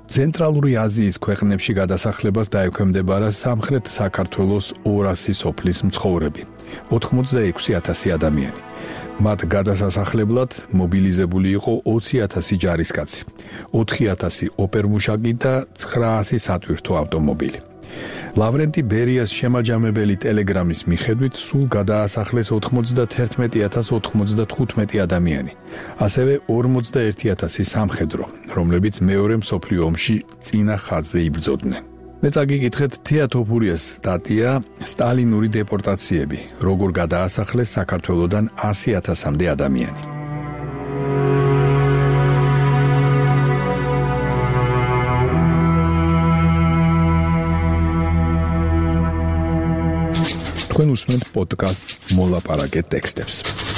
ცენტრალური აზიის ქვეყნებში გადასახლებას დაექვემდებარა სამხრეთ საქართველოს ორასი სოფლის მცხოვრები, ოთხმოცდაექვსი ათასი ადამიანი. მათ გადასასახლებლად მობილიზებული იყო ოცი ათასი ჯარისკაცი, ოთხი ათასი ოპერმუშაკი და ცხრაასი სატვირთო ავტომობილი. ლავრენტი ბერიას შემაჯამებელი ტელეგრამის მიხედვით სულ გადაასახლეს ოთხმოცდათერთმეტი ათას ოცდათხუთმეტი ადამიანი, ასევე ორმოცდაერთი ათასი სამხედრო, რომლებიც მეორე მსოფლიო ომში წინა ხაზზე იბრძოდნენ. მე წაგიკითხეთ თეა თოფურიას სტატია სტალინური დეპორტაციები, როგორ გადაასახლეს საქართველოდან ასი ათასამდე ადამიანი. თქვენ უსმენთ პოდკასტს მოლაპარაკე ტექსტებს.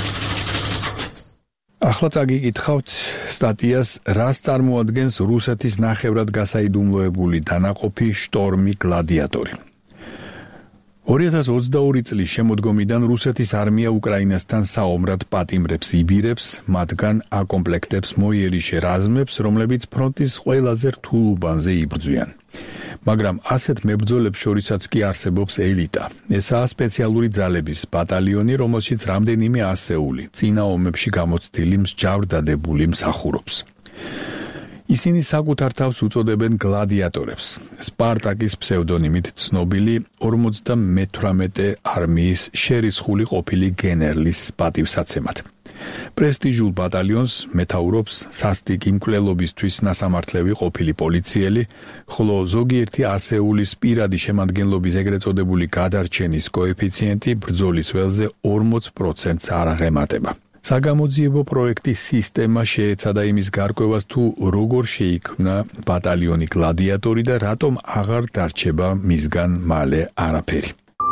ახლა წაგიკითხავთ სტატიას რას წარმოადგენს რუსეთის ნახევრად გასაიდუმლოებული დანაყოფი შტორმი გლადიატორი. ორი ათას ოცდაორი წლის შემოდგომიდან რუსეთის არმია უკრაინასთან საომრად პატიმრებს იბირებს, მათგან აკომპლექტებს მოიერიშე რაზმებს, რომლებიც ფრონტის ყველაზე რთულ უბანზე იბრძვიან. მაგრამ ასეთ მებრძოლებს შორისაც კი არსებობს ელიტა. ესაა სპეციალური ძალების ბატალიონი, რომელშიც რამდენიმე ასეული წინა ომებში გამოცდილი მსჯავრდადებული მსახურობს. ისინი საკუთარ თავს უწოდებენ გლადიატორებს, სპარტაკის ფსევდონიმით ცნობილი ორმოცდამეთვრამეტე არმიის შერისხული ყოფილი გენერლის პატივსაცემად. პრესტიჟულ ბატალიონს მეთაურობს სასტიკი მკვლელობისთვის ნასამართლევი ყოფილი პოლიციელი, ხოლო ზოგიერთი ასეულის პირადი შემადგენლობის ეგრეთ წოდებული გადარჩენის კოეფიციენტი ბრძოლის ველზე ორმოც პროცენტს არ აღემატება. საგამოძიებო პროექტის სისტემა შეეცადა იმის გარკვევას, თუ როგორ შეიქმნა ბატალიონი გლადიატორი და რატომ აღარ დარჩება მისგან მალე არაფერი.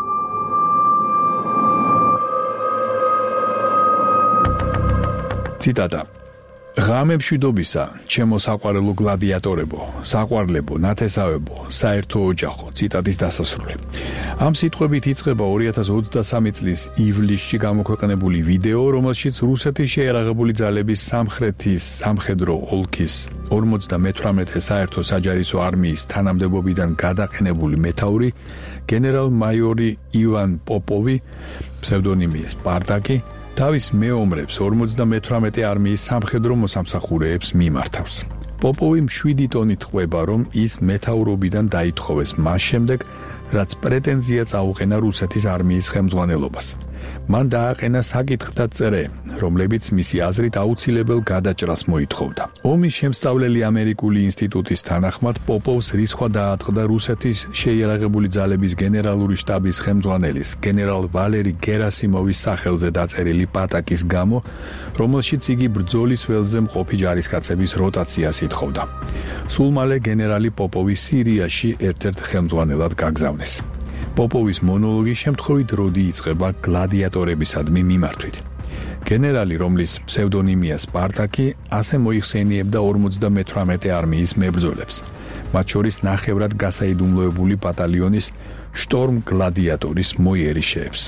ციტატა: ღამე მშვიდობისა, ჩემო საყვარელო გლადიატორებო, საყვარლებო, ნათესავებო, საერთო ოჯახო. ციტატის დასასრული. ამ სიტყვებით იწყება ორი ათას ოცდასამი წლის ივლისში გამოქვეყნებული ვიდეო, რომელშიც რუსეთის შეიარაღებული ძალების სამხრეთის სამხედრო ოლქის ორმოცდამეთვრამეტე საერთო საჯარისო არმიის თანამდებობიდან გადაყენებული მეთაური გენერალ-მაიორი ივან პოპოვი, ფსევდონიმი სპარტაკი, თავის მეომრებს ორმოცდამეთვრამეტე არმიის სამხედრო მოსამსახურეებს მიმართავს. პოპოვი შვიდი ტონით ყვება, რომ ის მეთაურობიდან დაითხოვეს მას შემდეგ, რაც პრეტენზია წაუყენა რუსეთის არმიის ხელმძღვანელობას. მან დააყენა საკითხთა წერე, რომლებიც მისი აზრით აუცილებელ გადაჭრას მოითხოვდა. ომის შემსწავლელი ამერიკული ინსტიტუტის თანახმად პოპოვს რისხვა დაატყდა რუსეთის შეიარაღებული ძალების გენერალური შტაბის ხელმძღვანელის გენერალ ვალერი გერასიმოვის სახელზე დაწერილი პატაკის გამო, რომელშიც იგი ბრძოლის ველზე მყოფი ჯარისკაცების როტაციას ითხოვდა. სულ მალე გენერალი პოპოვი სირიაში ერთ-ერთ ხელმძღვანელად გაგზავნეს. პოპოვის მონოლოგი შემთხვევით როდი იწყება გლადიატორებისადმი მიმართვით. გენერალი, რომლის ფსევდონიმია სპარტაკი, ასე მოიხსენიებდა ორმოცდამეთვრამეტე არმიის მებრძოლებს, მათ შორის ნახევრად გასაიდუმლოებული ბატალიონის შტორმ გლადიატორის მოიერიშეებს.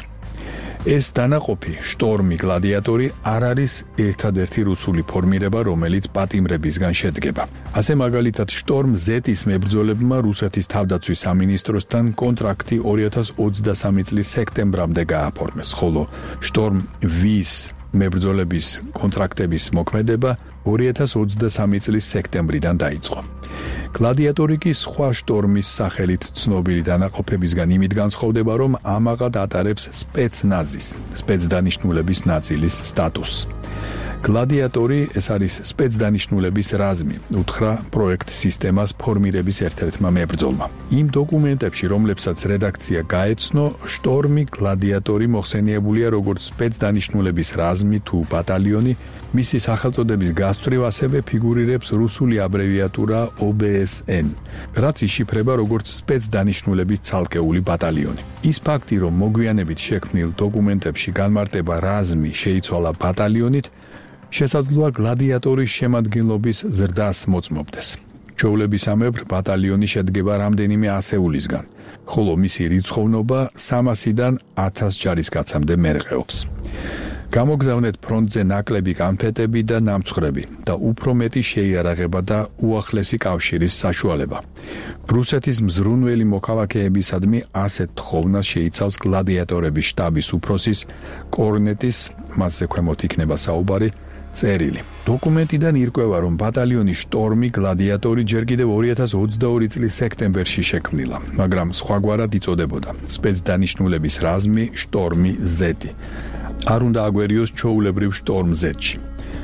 ეს დანაყოფი შტორმი გლადიატორი არ არის ერთადერთი რუსული ფორმირება, რომელიც პატიმრებისგან შედგება. ასე მაგალითად შტორმ ზეტის მებრძოლებმა რუსეთის თავდაცვის სამინისტროსთან კონტრაქტი ორი ათას ოცდასამი წლის სექტემბრამდე გააფორმეს, ხოლო შტორმ ვის მებრძოლების კონტრაქტების მოქმედება ორი ათას ოცდასამი წლის სექტემბრიდან დაიწყო. გლადიატორი კი სხვა შტორმის სახელით ცნობილი დანაყოფებისგან იმით განსხვავდება, რომ ამაყად ატარებს სპეცნაზის, სპეცდანიშნულების ნაწილის სტატუსს. გლადიატორი ეს არის სპეცდანიშნულების რაზმი, უთხრა პროექტ სისტემას ფორმირების ერთ-ერთმა მებრძოლმა. იმ დოკუმენტებში, რომლებსაც რედაქცია გაეცნო, შტორმი გლადიატორი მოხსენიებულია როგორც სპეცდანიშნულების რაზმი თუ ბატალიონი, მისი სახელწოდების გასწვრივ ასევე ფიგურირებს რუსული აბრევიატურა ო ბე ეს ენ, რაც იშიფრება როგორც სპეცდანიშნულების ცალკეული ბატალიონი. ის ფაქტი, რომ მოგვიანებით შექმნილ დოკუმენტებში განმარტება რაზმი შეიცვალა ბატალიონით, შესაძლოა გლადიატორის შემადგენლობის ზრდას მოწმობდეს. ჩვეულებისამებრ ბატალიონი შედგება რამდენიმე ასეულისგან, ხოლო მისი რიცხოვნობა სამასიდან ათას ჯარისკაცამდე მერყეობს. გამოგზავნეთ ფრონტზე ნაკლები კანფეტები და ნამცხრები და უფრო მეტი შეიარაღება და უახლესი კავშირის საშუალება. რუსეთის მზრუნველი მოქალაქეებისადმი ასეთ თხოვნას შეიცავს გლადიატორების შტაბის უფროსის კორნეტის, მასზე ქვემოთ იქნება საუბარი, წერილი. დოკუმენტიდან ირკვევა, რომ ბატალიონი შტორმი გლადიატორი ჯერ კიდევ ორი ათას ოცდაორი წლის სექტემბერში შექმნილა, მაგრამ სხვაგვარად იწოდებოდა სპეცდანიშნულების რაზმი შტორმი ზეტი. არ უნდა აგვერიოს ჩვეულებრივ შტორმ ზეტში.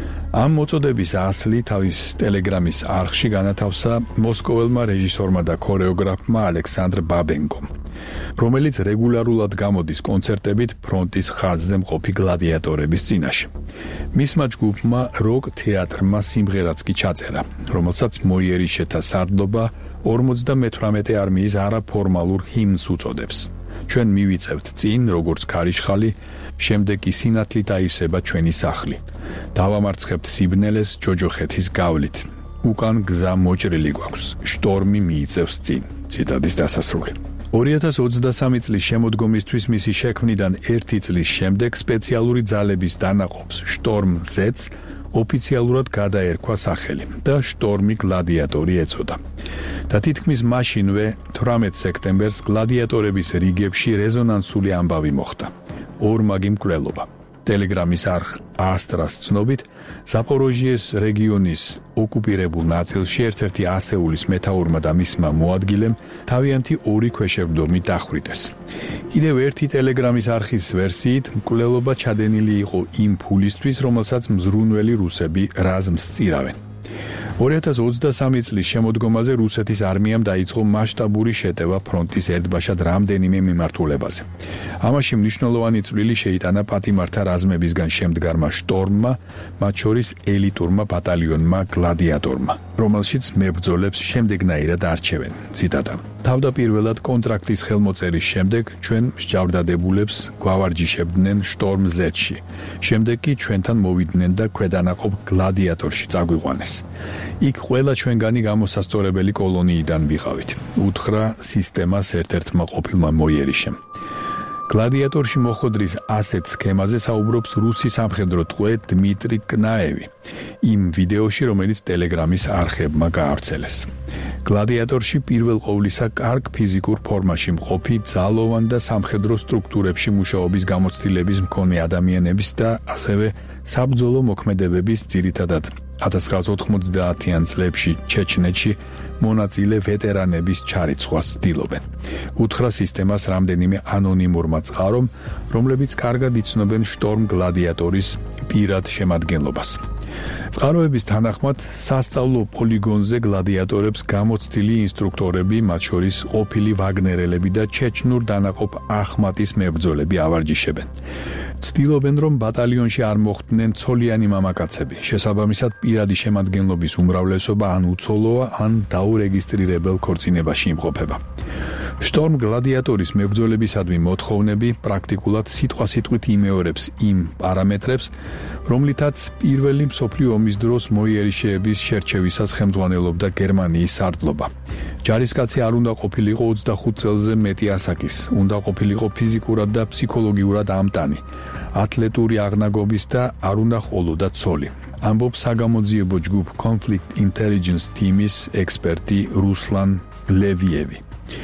ამ მოწოდების ასლი თავის ტელეგრამის არხში განათავსა მოსკოველმა რეჟისორმა და ქორეოგრაფმა ალექსანდრ ბაბენკომ, რომელიც რეგულარულად გამოდის კონცერტებით ფრონტის ხაზზე მყოფი გლადიატორების წინაშე. მისმა ჯგუფმა როკ თეატრმა სიმღერაც კი ჩაწერა, რომელსაც მოიერიშეთა სარდლობა ორმოცდამეთვრამეტე არმიის არაფორმალურ ჰიმნს უწოდებს. ჩვენ მივიწევთ წინ, როგორც ქარიშხალი, შემდეგ კი სინათლით აივსება ჩვენი სახლი. დავამარცხებთ სიბნელეს ჯოჯოხეთის გავლით. უკან გზა მოჭრილი გვაქვს. შტორმი მიიწევს წინ. ციტატის დასასრული. ორი ათას ოცდასამი წლის შემოდგომისთვის მისი შექმნიდან ერთი წლის შემდეგ სპეციალური ძალების დანაყოფს შტორმ ზეტს ოფიციალურად გადაერქვა სახელი და შტორმი გლადიატორი ეწოდა. და თითქმის მაშინვე თვრამეტ სექტემბერს გლადიატორების რიგებში რეზონანსული ამბავი მოხდა. ორმაგი მკვლელობა. ტელეგრამის არხ ასტრას ცნობით, ზაპოროჟიეს რეგიონის ოკუპირებულ ნაწილში ერთ-ერთი ასეულის მეთაურმა და მისმა მოადგილემ თავიანთი ორი ქვეშევრდომი დახვრიტეს. კიდევ ერთი ტელეგრამის არხის ვერსიით, მკვლელობა ჩადენილი იყო იმ ფულისთვის, რომელსაც მზრუნველი რუსები რაზმს სწირავენ. ორი ათას ოცდასამი წლის შემოდგომაზე რუსეთის არმიამ დაიწყო მასშტაბური შეტევა ფრონტის ერთბაშად რამდენიმე მიმართულებაზე. ამაში მნიშვნელოვანი წვლილი შეიტანა პატიმართა რაზმებისგან შემდგარმა შტორმმა, მათ შორის ელიტურმა ბატალიონმა გლადიატორმა, რომელშიც მებრძოლებს შემდეგნაირად არჩევენ. ციტატა. თავდაპირველად კონტრაქტის ხელმოწერის შემდეგ ჩვენ მსჯავრდადებულებს გვავარჯიშებდნენ შტორმ ზეტში. შემდეგ კი ჩვენთან მოვიდნენ და ქვედანაყოფ გლადიატორში წაგვიყვანეს. იქ ყველა ჩვენგანი გამოსასწორებელი კოლონიიდან ვიყავით. უთხრა სისტემას ერთ-ერთმა ყოფილმა მოიერიშემ. გლადიატორში მოხვედრის ასეთ სქემაზე საუბრობს რუსი სამხედრო ტყვე დმიტრი კნაევი იმ ვიდეოში, რომელიც ტელეგრამის არხებმა გაავრცელეს. გლადიატორში პირველ ყოვლისა კარგ ფიზიკურ ფორმაში მყოფი, ძალოვან და სამხედრო სტრუქტურებში მუშაობის გამოცდილების მქონე ადამიანების და ასევე საბრძოლო მოქმედებების, ძირითადად ათას ცხრაასი ოთხმოცდაათიან წლებში ჩეჩნეთში მონაწილე ვეტერანების ჩარიცხვას ცდილობენ. უთხრა სისტემას რამდენიმე ანონიმურმა წყარომ, რომლებიც კარგად იცნობენ შტორმ გლადიატორის პირად შემადგენლობას. წყაროების თანახმად, სასწავლო პოლიგონზე გლადიატორებს გამოცდილი ინსტრუქტორები, მათ შორის ყოფილი ვაგნერელები და ჩეჩნურ დანაყოფ ახმატის მებრძოლები ავარჯიშებენ. ცდილობენ, რომ ბატალიონში არ მოხვდნენ ცოლიანი მამაკაცები, შესაბამისად პირადი შემადგენლობის უმრავლესობა ან უცოლოა, ან დაურეგისტრირებელ ქორწინებაში იმყოფება. შტორმ გლადიატორის მებრძოლებისადმი მოთხოვნები პრაქტიკულად სიტყვასიტყვით იმეორებს იმ პარამეტრებს, რომლითაც პირველი მსოფლიო ომის დროს მოიერიშეების შერჩევისას ხელმძღვანელობდა გერმანიის სარდლობა. ჯარისკაცი არ უნდა ყოფილიყო ოცდახუთ წელზე მეტი ასაკის, უნდა ყოფილიყო ფიზიკურად და ფსიქოლოგიურად ამტანი, ათლეტური აღნაგობის და არ უნდა ყოლოდა ცოლი. ამბობს საგამოძიებო ჯგუფ Conflict Intelligence Team-ის ექსპერტი რუსლან ლევიევი.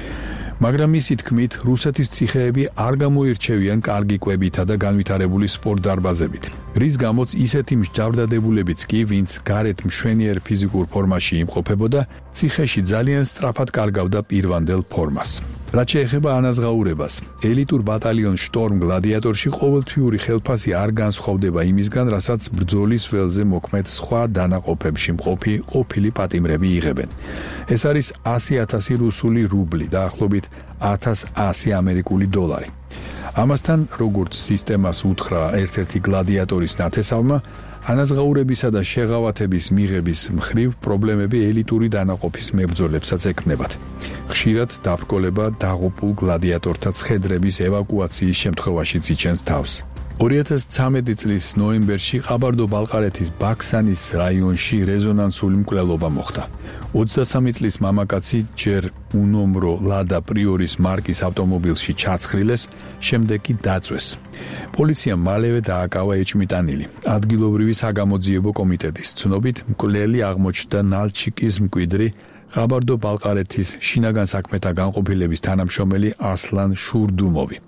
მაგრამ მისი თქმით, რუსეთის ციხეები არ გამოირჩევიან კარგი კვებითა და განვითარებული სპორტ დარბაზებით, რის გამოც ისეთი მსჯავრდადებულებიც კი, ვინც გარეთ მშვენიერ ფიზიკურ ფორმაში იმყოფებოდა, ციხეში ძალიან სწრაფად კარგავდა პირვანდელ ფორმას. რაც შეეხება ანაზღაურებას, ელიტურ ბატალიონ შტორმ გლადიატორში ყოველთვიური ხელფასი არ განსხვავდება იმისგან, რასაც ბრძოლის ველზე მოქმედ სხვა დანაყოფებში მყოფი ყოფილი პატიმრები იღებენ. ეს არის ასი ათასი რუსული რუბლი, დაახლოებით ათას ასი ამერიკული დოლარი. ამასთან, როგორც სისტემას უთხრა ერთ-ერთი გლადიატორის ნათესავმა, ანაზღაურებისა და შეღავათების მიღების მხრივ პრობლემები ელიტური დანაყოფის მებრძოლებსაც ექმნებათ. ხშირად დაბრკოლება დაღუპულ გლადიატორთა ცხედრების ევაკუაციის შემთხვევაშიც იჩენს თავს. ორი ათას ცხრამეტი წლის ნოემბერში ყაბარდო-ბალყარეთის ბაქსანის რაიონში რეზონანსული მკვლელობა მოხდა. ოცდასამი წლის მამაკაცი ჯერ უნომრო ლადა პრიორის მარკის ავტომობილში ჩაცხრილეს, შემდეგ კი დაწვეს. პოლიციამ მალევე დააკავა ეჭვმიტანილი. ადგილობრივი საგამოძიებო კომიტეტის ცნობით, მკვლელი აღმოჩნდა ნალჩიკის მკვიდრი ყაბარდო-ბალყარეთის შინაგან საქმეთა განყოფილების თანამშრომელი ასლან შურდუმოვი.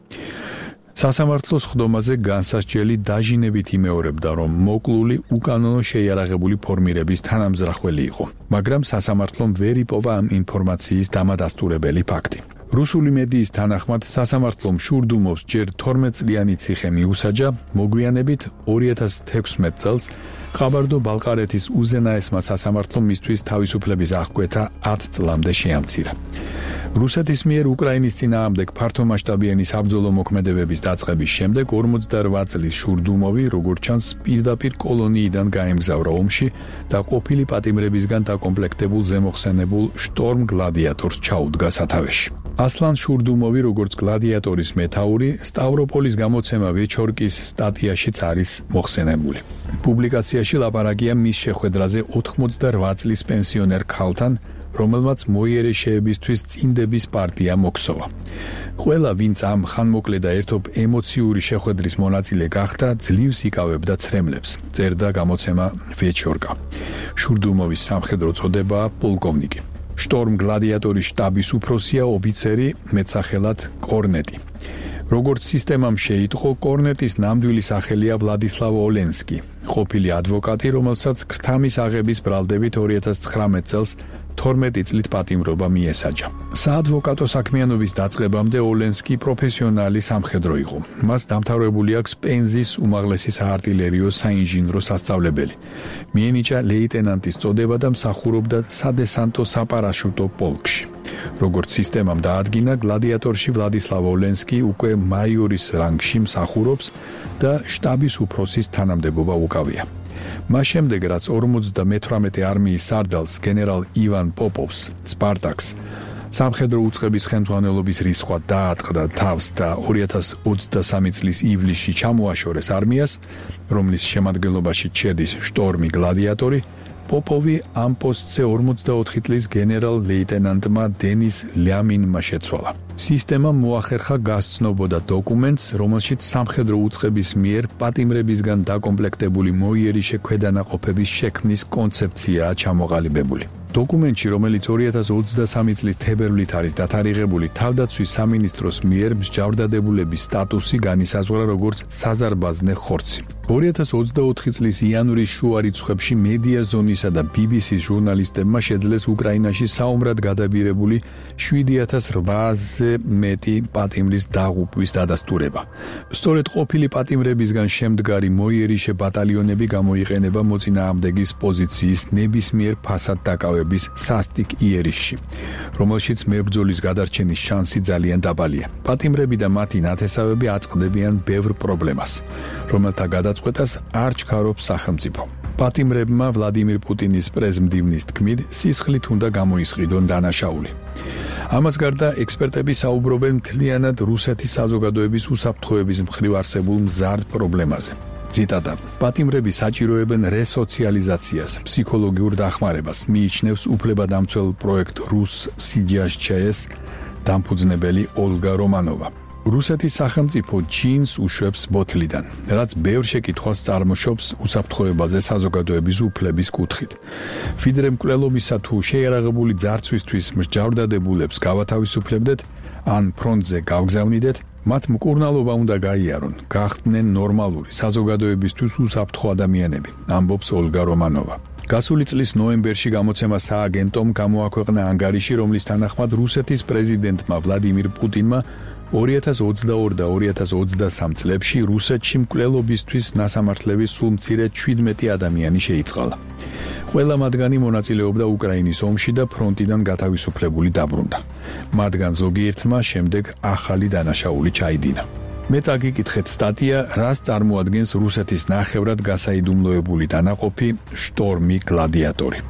სასამართლოს ხდომაზე განსასჯელი დაჟინებით იმეორებდა, რომ მოკლული უკანონო შეიარაღებული ფორმირების თანამზრახველი იყო, მაგრამ სასამართლომ ვერ იპოვა ამ ინფორმაციის დამადასტურებელი ფაქტი. რუსული მედიის თანახმად სასამართლომ შურდუმოვს ჯერ თორმეტ წლიანი ციხე მიუსაჯა, მოგვიანებით ორი ათას თექვსმეტ წელს ყაბარდო-ბალყარეთის უზენაესმა სასამართლომ მისთვის თავისუფლების აღკვეთა ათ წლამდე შეამცირა. რუსეთის მიერ უკრაინის წინააღმდეგ ფართომასშტაბიანი საბრძოლო მოქმედებების დაწყების შემდეგ ორმოცდაორვე წლის შურდუმოვი, როგორც ჩანს, პირდაპირ კოლონიიდან გაემგზავრა ომში და ყოფილი პატიმრებისგან დაკომპლექტებულ ზემოხსენებულ შტორმ გლადიატორს ჩაუდგა სათავეში. ასლან შურდუმოვი, როგორც გლადიატორის მეთაური, სტავროპოლის გამოცემა ვეჩორკის სტატიაშიც არის მოხსენებული. პუბლიკაციაში ლაპარაკია მის შეხვედრაზე ოთხმოცდაორვე წლის პენსიონერ ქალთან, რომელმაც მოიერეშეებისთვის წინდების პარტია მოქსოვა. ყველა, ვინც ამ ხანმოკლე და ერთობ ემოციური შეხვედრის მონაწილე გახდა, ძლივს იკავებდა ცრემლებს, წერდა გამოცემა ვეჩორკა. შურდუმოვის სამხედრო წოდებაა პოლკოვნიკი. შტორმ გლადიატორის შტაბის უფროსია ოფიცერი მეტსახელად კორნეტი. როგორც სისტემამ შეიტყო, კორნეტის ნამდვილი სახელია ვლადისლავ ოლენსკი, ყოფილი ადვოკატი, რომელსაც ქრთამის აღების ბრალდებით ორი ათას ცხრამეტ წელს თორმეტი წლით პატიმრობა მიესაჯა. საადვოკატო საქმიანობის დაწყებამდე ოლენსკი პროფესიონალი სამხედრო იყო. მას დამთავრებული აქვს პენზის უმაღლესი საარტილერიო საინჟინრო სასწავლებელი. მიენიჭა ლეიტენანტის წოდება და მსახურობდა სადესანტო საპარაშუტო პოლკში. როგორც სისტემამ დაადგინა, გლადიატორში ვლადისლავ ოლენსკი უკვე მაიორის რანგში მსახურობს და შტაბის უფროსის თანამდებობა უკავია. მას შემდეგ, რაც ორმოცდამეთვრამეტე არმიის სარდალს გენერალ ივან პოპოვს, სპარტაკს, სამხედრო უწყების ხელმძღვანელობის რისხვა დაატყდა თავს და ორი ათას ოცდასამი წლის ივლისში ჩამოაშორეს არმიას, რომლის შემადგენლობაში შედის შტორმი გლადიატორი, პოპოვი ამ პოსტზე ორმოცდაოთხი წლის გენერალ ლეიტენანტმა დენის ლიამინმა შეცვალა. სისტემამ მოახერხა გასცნობოდა დოკუმენტს, რომელშიც სამხედრო უწყების მიერ პატიმრებისგან დაკომპლექტებული მოიერიშე ქვედანაყოფების შექმნის კონცეფციაა ჩამოყალიბებული. დოკუმენტში, რომელიც ორი ათას ოცდასამი წლის თებერვლით არის დათარიღებული, თავდაცვის სამინისტროს მიერ მსჯავრდადებულების სტატუსი განისაზღვრა როგორც საზარბაზნე ხორცი. ორი ათას ოცდაოთხი წლის იანვრის შუა რიცხვებში მედია ზონისა და ბი ბი სის ჟურნალისტებმა შეძლეს უკრაინაში საომრად გადაბირებული შვიდი ათას რვაასზე მეტი პატიმრის დაღუპვის დადასტურება. სწორედ ყოფილი პატიმრებისგან შემდგარი მოიერიშე ბატალიონები გამოიყენება მოწინააღმდეგის პოზიციის ნებისმიერ ფასად დაკავების სასტიკ იერიშში, რომელშიც მებრძოლის გადარჩენის შანსი ძალიან დაბალია. პატიმრები და მათი ნათესავები აწყდებიან ბევრ პრობლემას, რომელთა გადაწყვეტას არ ჩქარობს სახელმწიფო. პატიმრებმა ვლადიმირ პუტინის პრეზმდივნის თქმით, სისხლით უნდა გამოისყიდონ დანაშაული. ამას გარდა ექსპერტები საუბრობენ მთლიანად რუსეთის საზოგადოების უსაფრთხოების მხრივ არსებულ მზარდ პრობლემაზე. ციტატა: პატიმრები საჭიროებენ რესოციალიზაციას, ფსიქოლოგიურ დახმარებას, მიიჩნევს უფლებადამცველ პროექტ რუს სიჯაშჩაეს დამფუძნებელი ოლგა რომანოვა. რუსეთის სახელმწიფო ჯინს უშვებს ბოთლიდან, რაც ბევრ შეკითხვას წარმოშობს უსაფრთხოებაზე საზოგადოების უფლების კუთხით. ვიდრე მკვლელობისა თუ შეიარაღებული ძარცვისთვის მსჯავრდადებულებს გავათავისუფლებდეთ, ან ფრონტზე გავგზავნიდეთ, მათ მკურნალობა უნდა გაიარონ, გახდნენ ნორმალური საზოგადოებისთვის უსაფრთხო ადამიანები, ამბობს ოლგა რომანოვა. გასული წლის ნოემბერში გამოცემა სააგენტომ გამოაქვეყნა ანგარიში, რომლის თანახმად რუსეთის პრეზიდენტმა ვლადიმირ პუტინმა ორი ათას ოცდაორი და ორი ათას ოცდასამი წლებში რუსეთში მკვლელობისთვის ნასამართლების სულ მცირე ჩვიდმეტი ადამიანი შეიწყალა. ყველა მათგანი მონაწილეობდა უკრაინის ომში და ფრონტიდან გათავისუფლებული დაბრუნდა. მათგან ზოგიერთმა შემდეგ ახალი დანაშაული ჩაიდინა. მე წაგიკითხეთ სტატია, რას წარმოადგენს რუსეთის ნახევრად გასაიდუმლოებული დანაყოფი შტორმი გლადიატორი.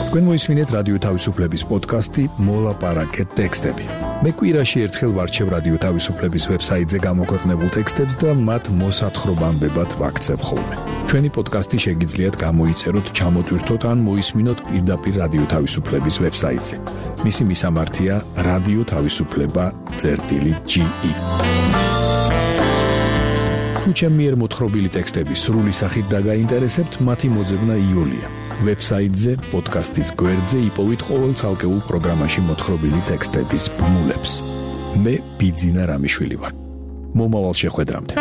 თქვენ მოისმინეთ რადიო თავისუფლების პოდკასტი მოლაპარაკე ტექსტები. მე კვირაში ერთხელ ვარჩევ რადიო თავისუფლების ვებსაიტზე გამოქვეყნებულ ტექსტებს და მათ მოსათხრობამდებად ვაქცევ ხოლმე. ჩვენი პოდკასტი შეგიძლიათ გამოიწეროთ, ჩამოტვირთოთ ან მოისმინოთ პირდაპირ რადიო თავისუფლების ვებსაიტზე. მისი მისამართია რადიო თავისუფლება წერტილი ჯი ი. თუ ჩემი მიერ მოთხრობილი ტექსტები სრული სახით დაგაინტერესებთ, მათი მოძებნა იოლია. ვებსაიტზე, პოდკასტის გვერდზე იპოვით ყოველ ცალკეულ პროგრამაში მოთხრობილი ტექსტების ბმულებს. მე ბიძინა რამიშვილი ვარ. მომავალ შეხვედრამდე.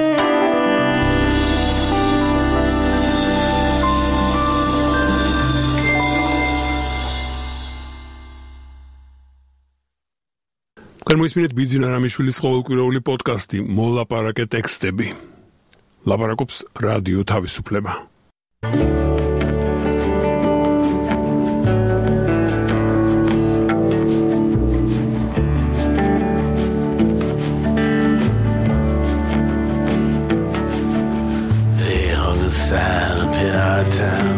თქვენ მოისმინეთ ბიძინა რამიშვილის ყოველკვირეული პოდკასტი მოლაპარაკე ტექსტები. ლაპარაკობს რადიო თავისუფლება. Sign up in our town.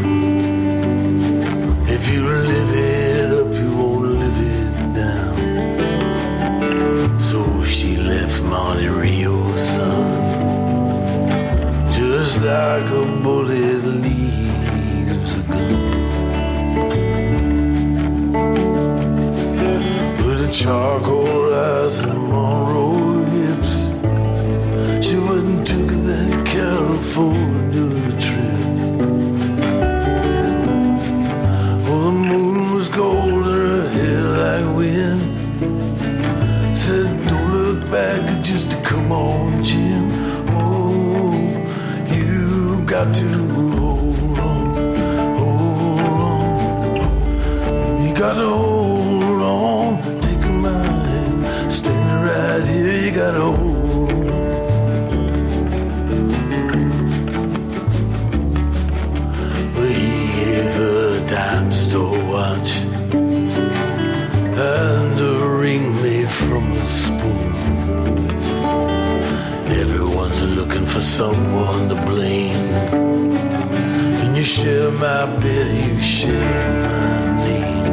If you live it up, you won't live it down. So she left Monte Rio, son, just like a bullet leaves a gun. With a charcoal eyes and Monroe hips, she went and took that California trip. Oh, the moon was gold and her hair like wind. Said, don't look back, just come on, Jim. Oh, you got to hold on, hold on. You got to hold on, take my hand, standing right here, you got to hold on. Store watch and a ring made from a spoon. Everyone's looking for someone to blame. And you share my bed, you share my name.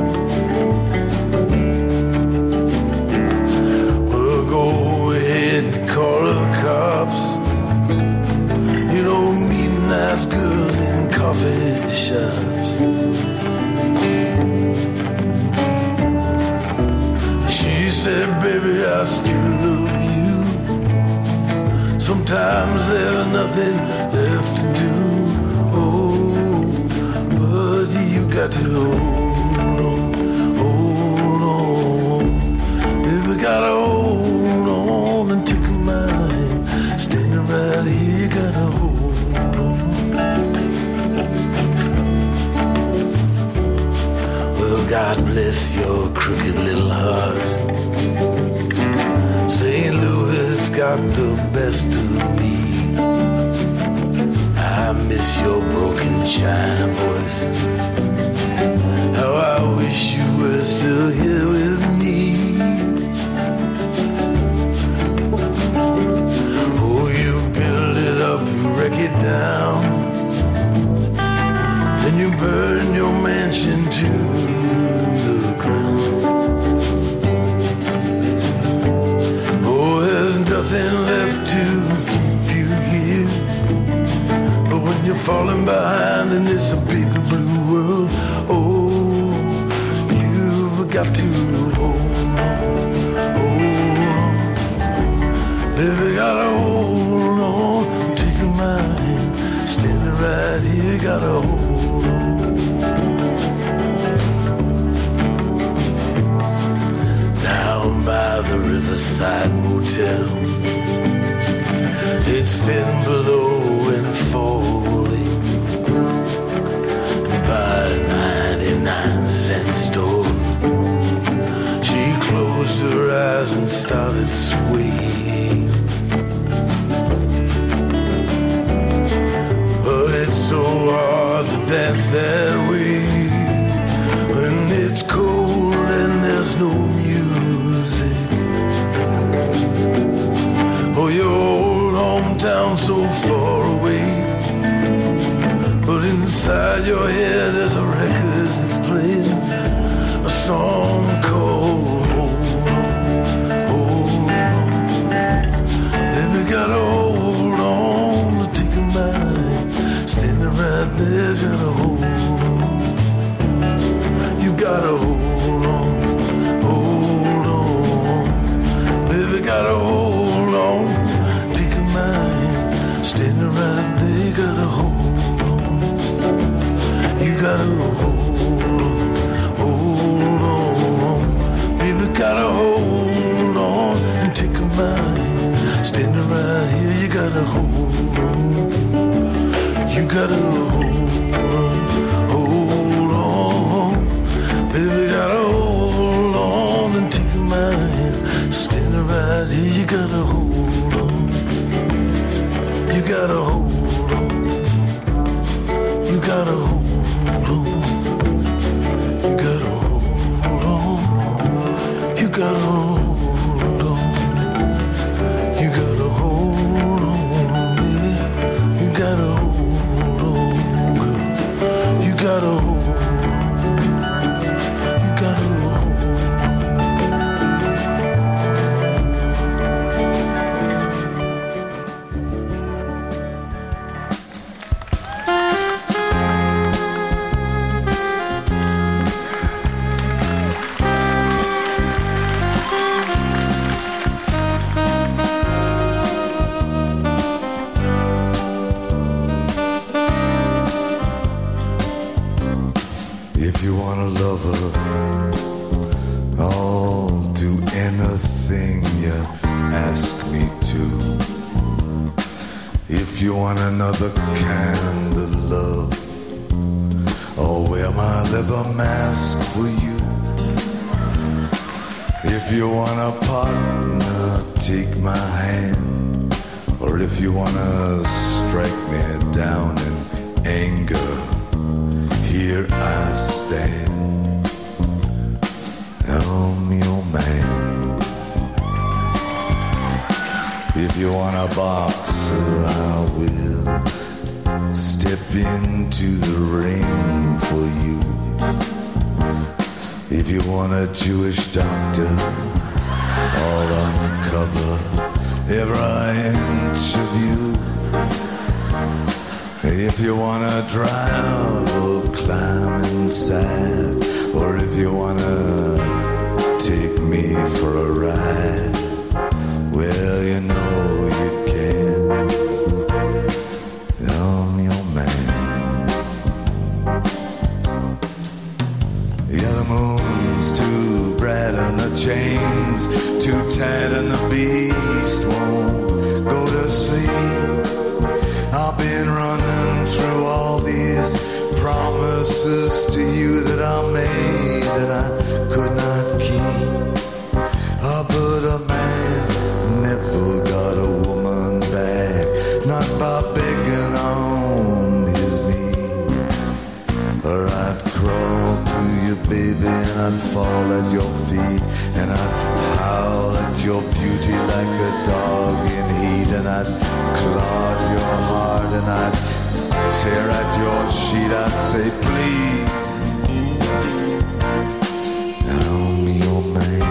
Well, go ahead and call the cops. You don't meet nice girls in coffee shops. Said, baby, I still love you. Sometimes there's nothing left to do. Oh, but you got to hold on, hold on. Baby, gotta hold on and take my hand. Standing right here, you gotta hold on. Well, God bless your crooked little heart. Saint Louis got the best of me. I miss your broken China voice. How I wish you were still here with me. Oh, you build it up, you wreck it down, then you burn your mansion to the ground. Nothing left to keep you here. But when you're falling behind in this big blue world, oh, you've got to hold on, hold on. Baby, gotta hold on, take my hand, standing right here, gotta hold on. Down by the Riverside Motel, it's thin below and falling. By a ninety-nine cent store, she closed her eyes and started swaying. But it's so hard to dance that way when it's cold and there's no music. Oh, your old hometown so far away, but inside your head there's a record that's playing. song called Hold On, Hold On. Baby, gotta hold on to take a mind. Standing right there, gotta hold on. You gotta hold on, hold on. Baby, gotta hold on, take a mind. Standing right there, gotta hold on. You gotta hold on. Gotta hold on and take a mind. Standing right here, you gotta hold on. You gotta hold on, hold on. Baby, gotta hold on and take a mind. Standing right here, you gotta hold on. You gotta hold on. You gotta hold on. You gotta hold on. You gotta hold on. You gotta hold on, baby. You gotta hold on, girl. You gotta hold on. You gotta hold on. If you want a lover, I'll do anything you ask me to. If you want another kind of love, I'll wear my leather mask for you. If you want a partner, take my hand. Or if you want to strike me down in anger, here I stand. I'm your man. If you want a boxer, I will step into the ring for you. If you want a Jewish doctor, I'll uncover every inch of you. If you wanna drive or climb inside, or if you wanna take me for a ride, well, you know you can. I'm your man. Yeah, the moon's too bright and the chains too tight and the beast won't go to sleep. I've been running through all these promises to you that I made that I could not keep. Oh, but a man never got a woman back, not by begging on his knees. Or I'd crawl to you, baby, and I'd fall at your feet, and I'd howl at your beauty like a dog in heat, and I'd claw at your heart, and I'd tear at your sheet. I'd say, please, I'm your man.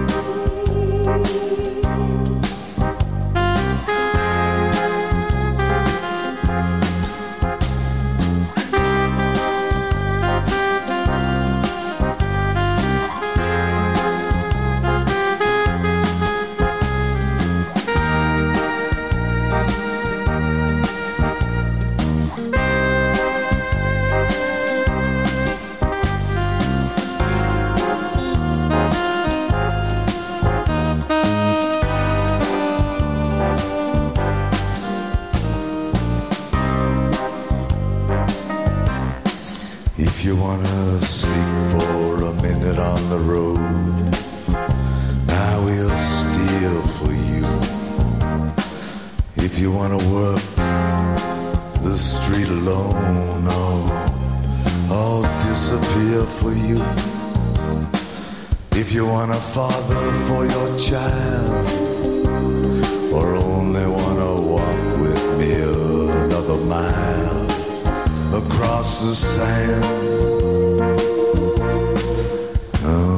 If you wanna sleep for a minute on the road, I will steal for you. If you wanna work the street alone, oh, I'll disappear for you. If you want a father for your child, or only wanna walk with me another mile across the sand, oh,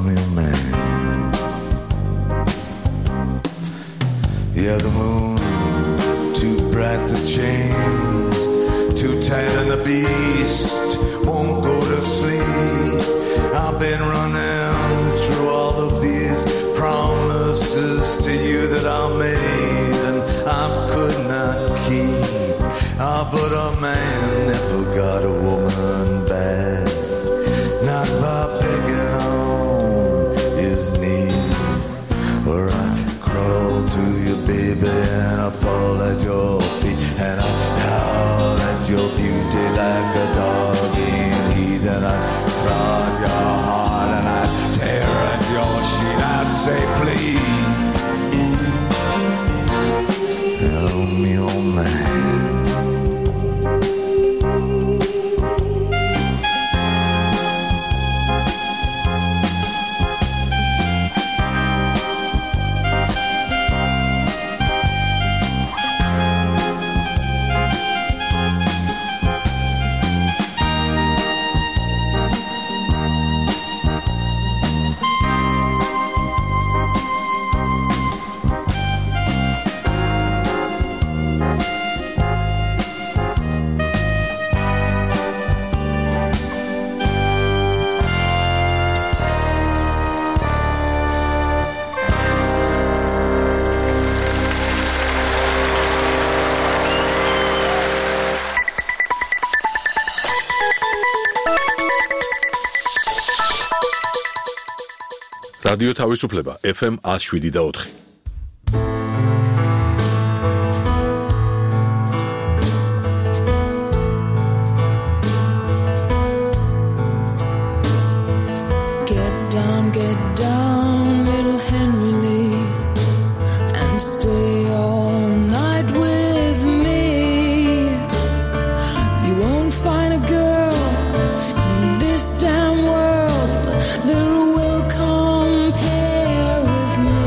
Yeah, the moon, too bright the chains, too tight and the beast won't go to sleep. I've been running through all of these promises to you that I made and I could not keep. Ah, but a man never got a woman back, not by begging on his knees. Or I crawl to you, baby, and I fall at your feet, and I howl at your beauty like a dog in heat, and I prod your heart, and I tear at your sheet. I'd say, please, help me, oh man. რადიო თავისუფლება ეფ ემ one oh seven და four. Get down, get down, little Henry Lee, and stay all night with me. You won't find a girl in this damn world that will compare with me.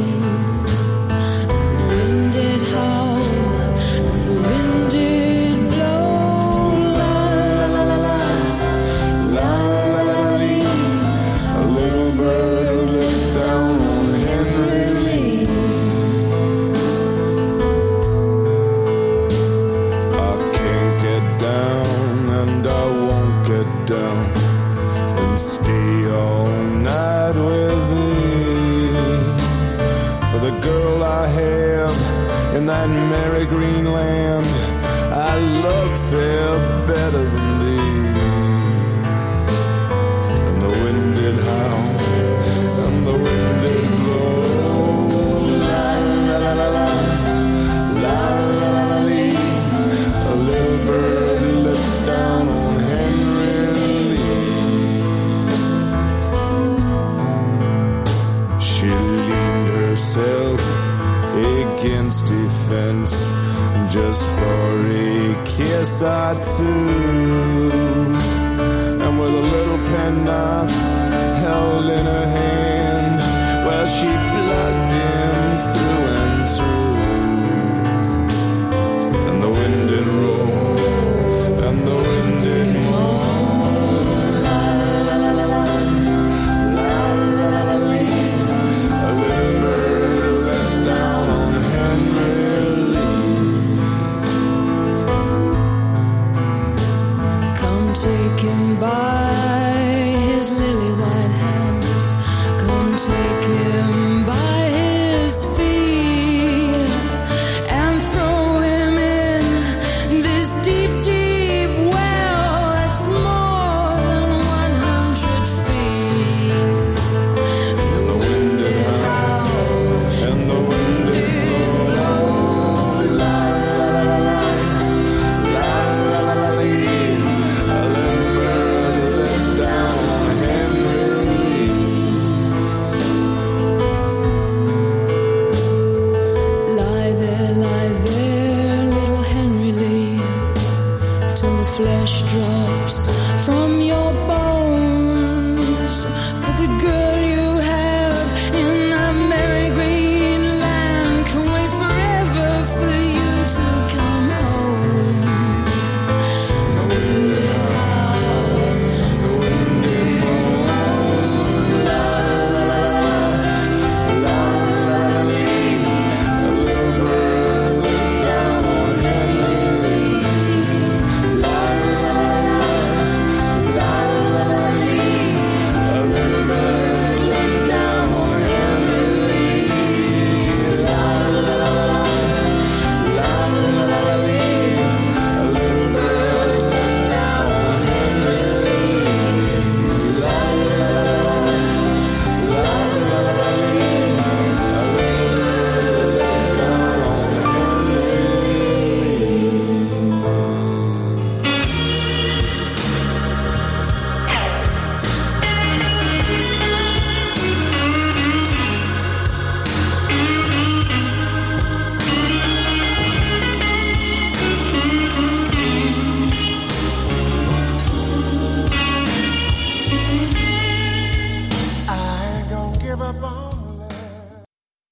The wind did howl, and the wind did blow. La la la la la, la la la lee. A little bird looked down on Henry Lee. I can't get down and I won't get down and stay all night with thee. For the girl I have in that merry green land, I love fair better than thee. And the wind did howl and the wind did blow. La la la la la, la la la la lee. A little bird looked down on Henry Lee. She leaned herself against a fence just for a kiss or two, and with a little penknife held in her hand, well, she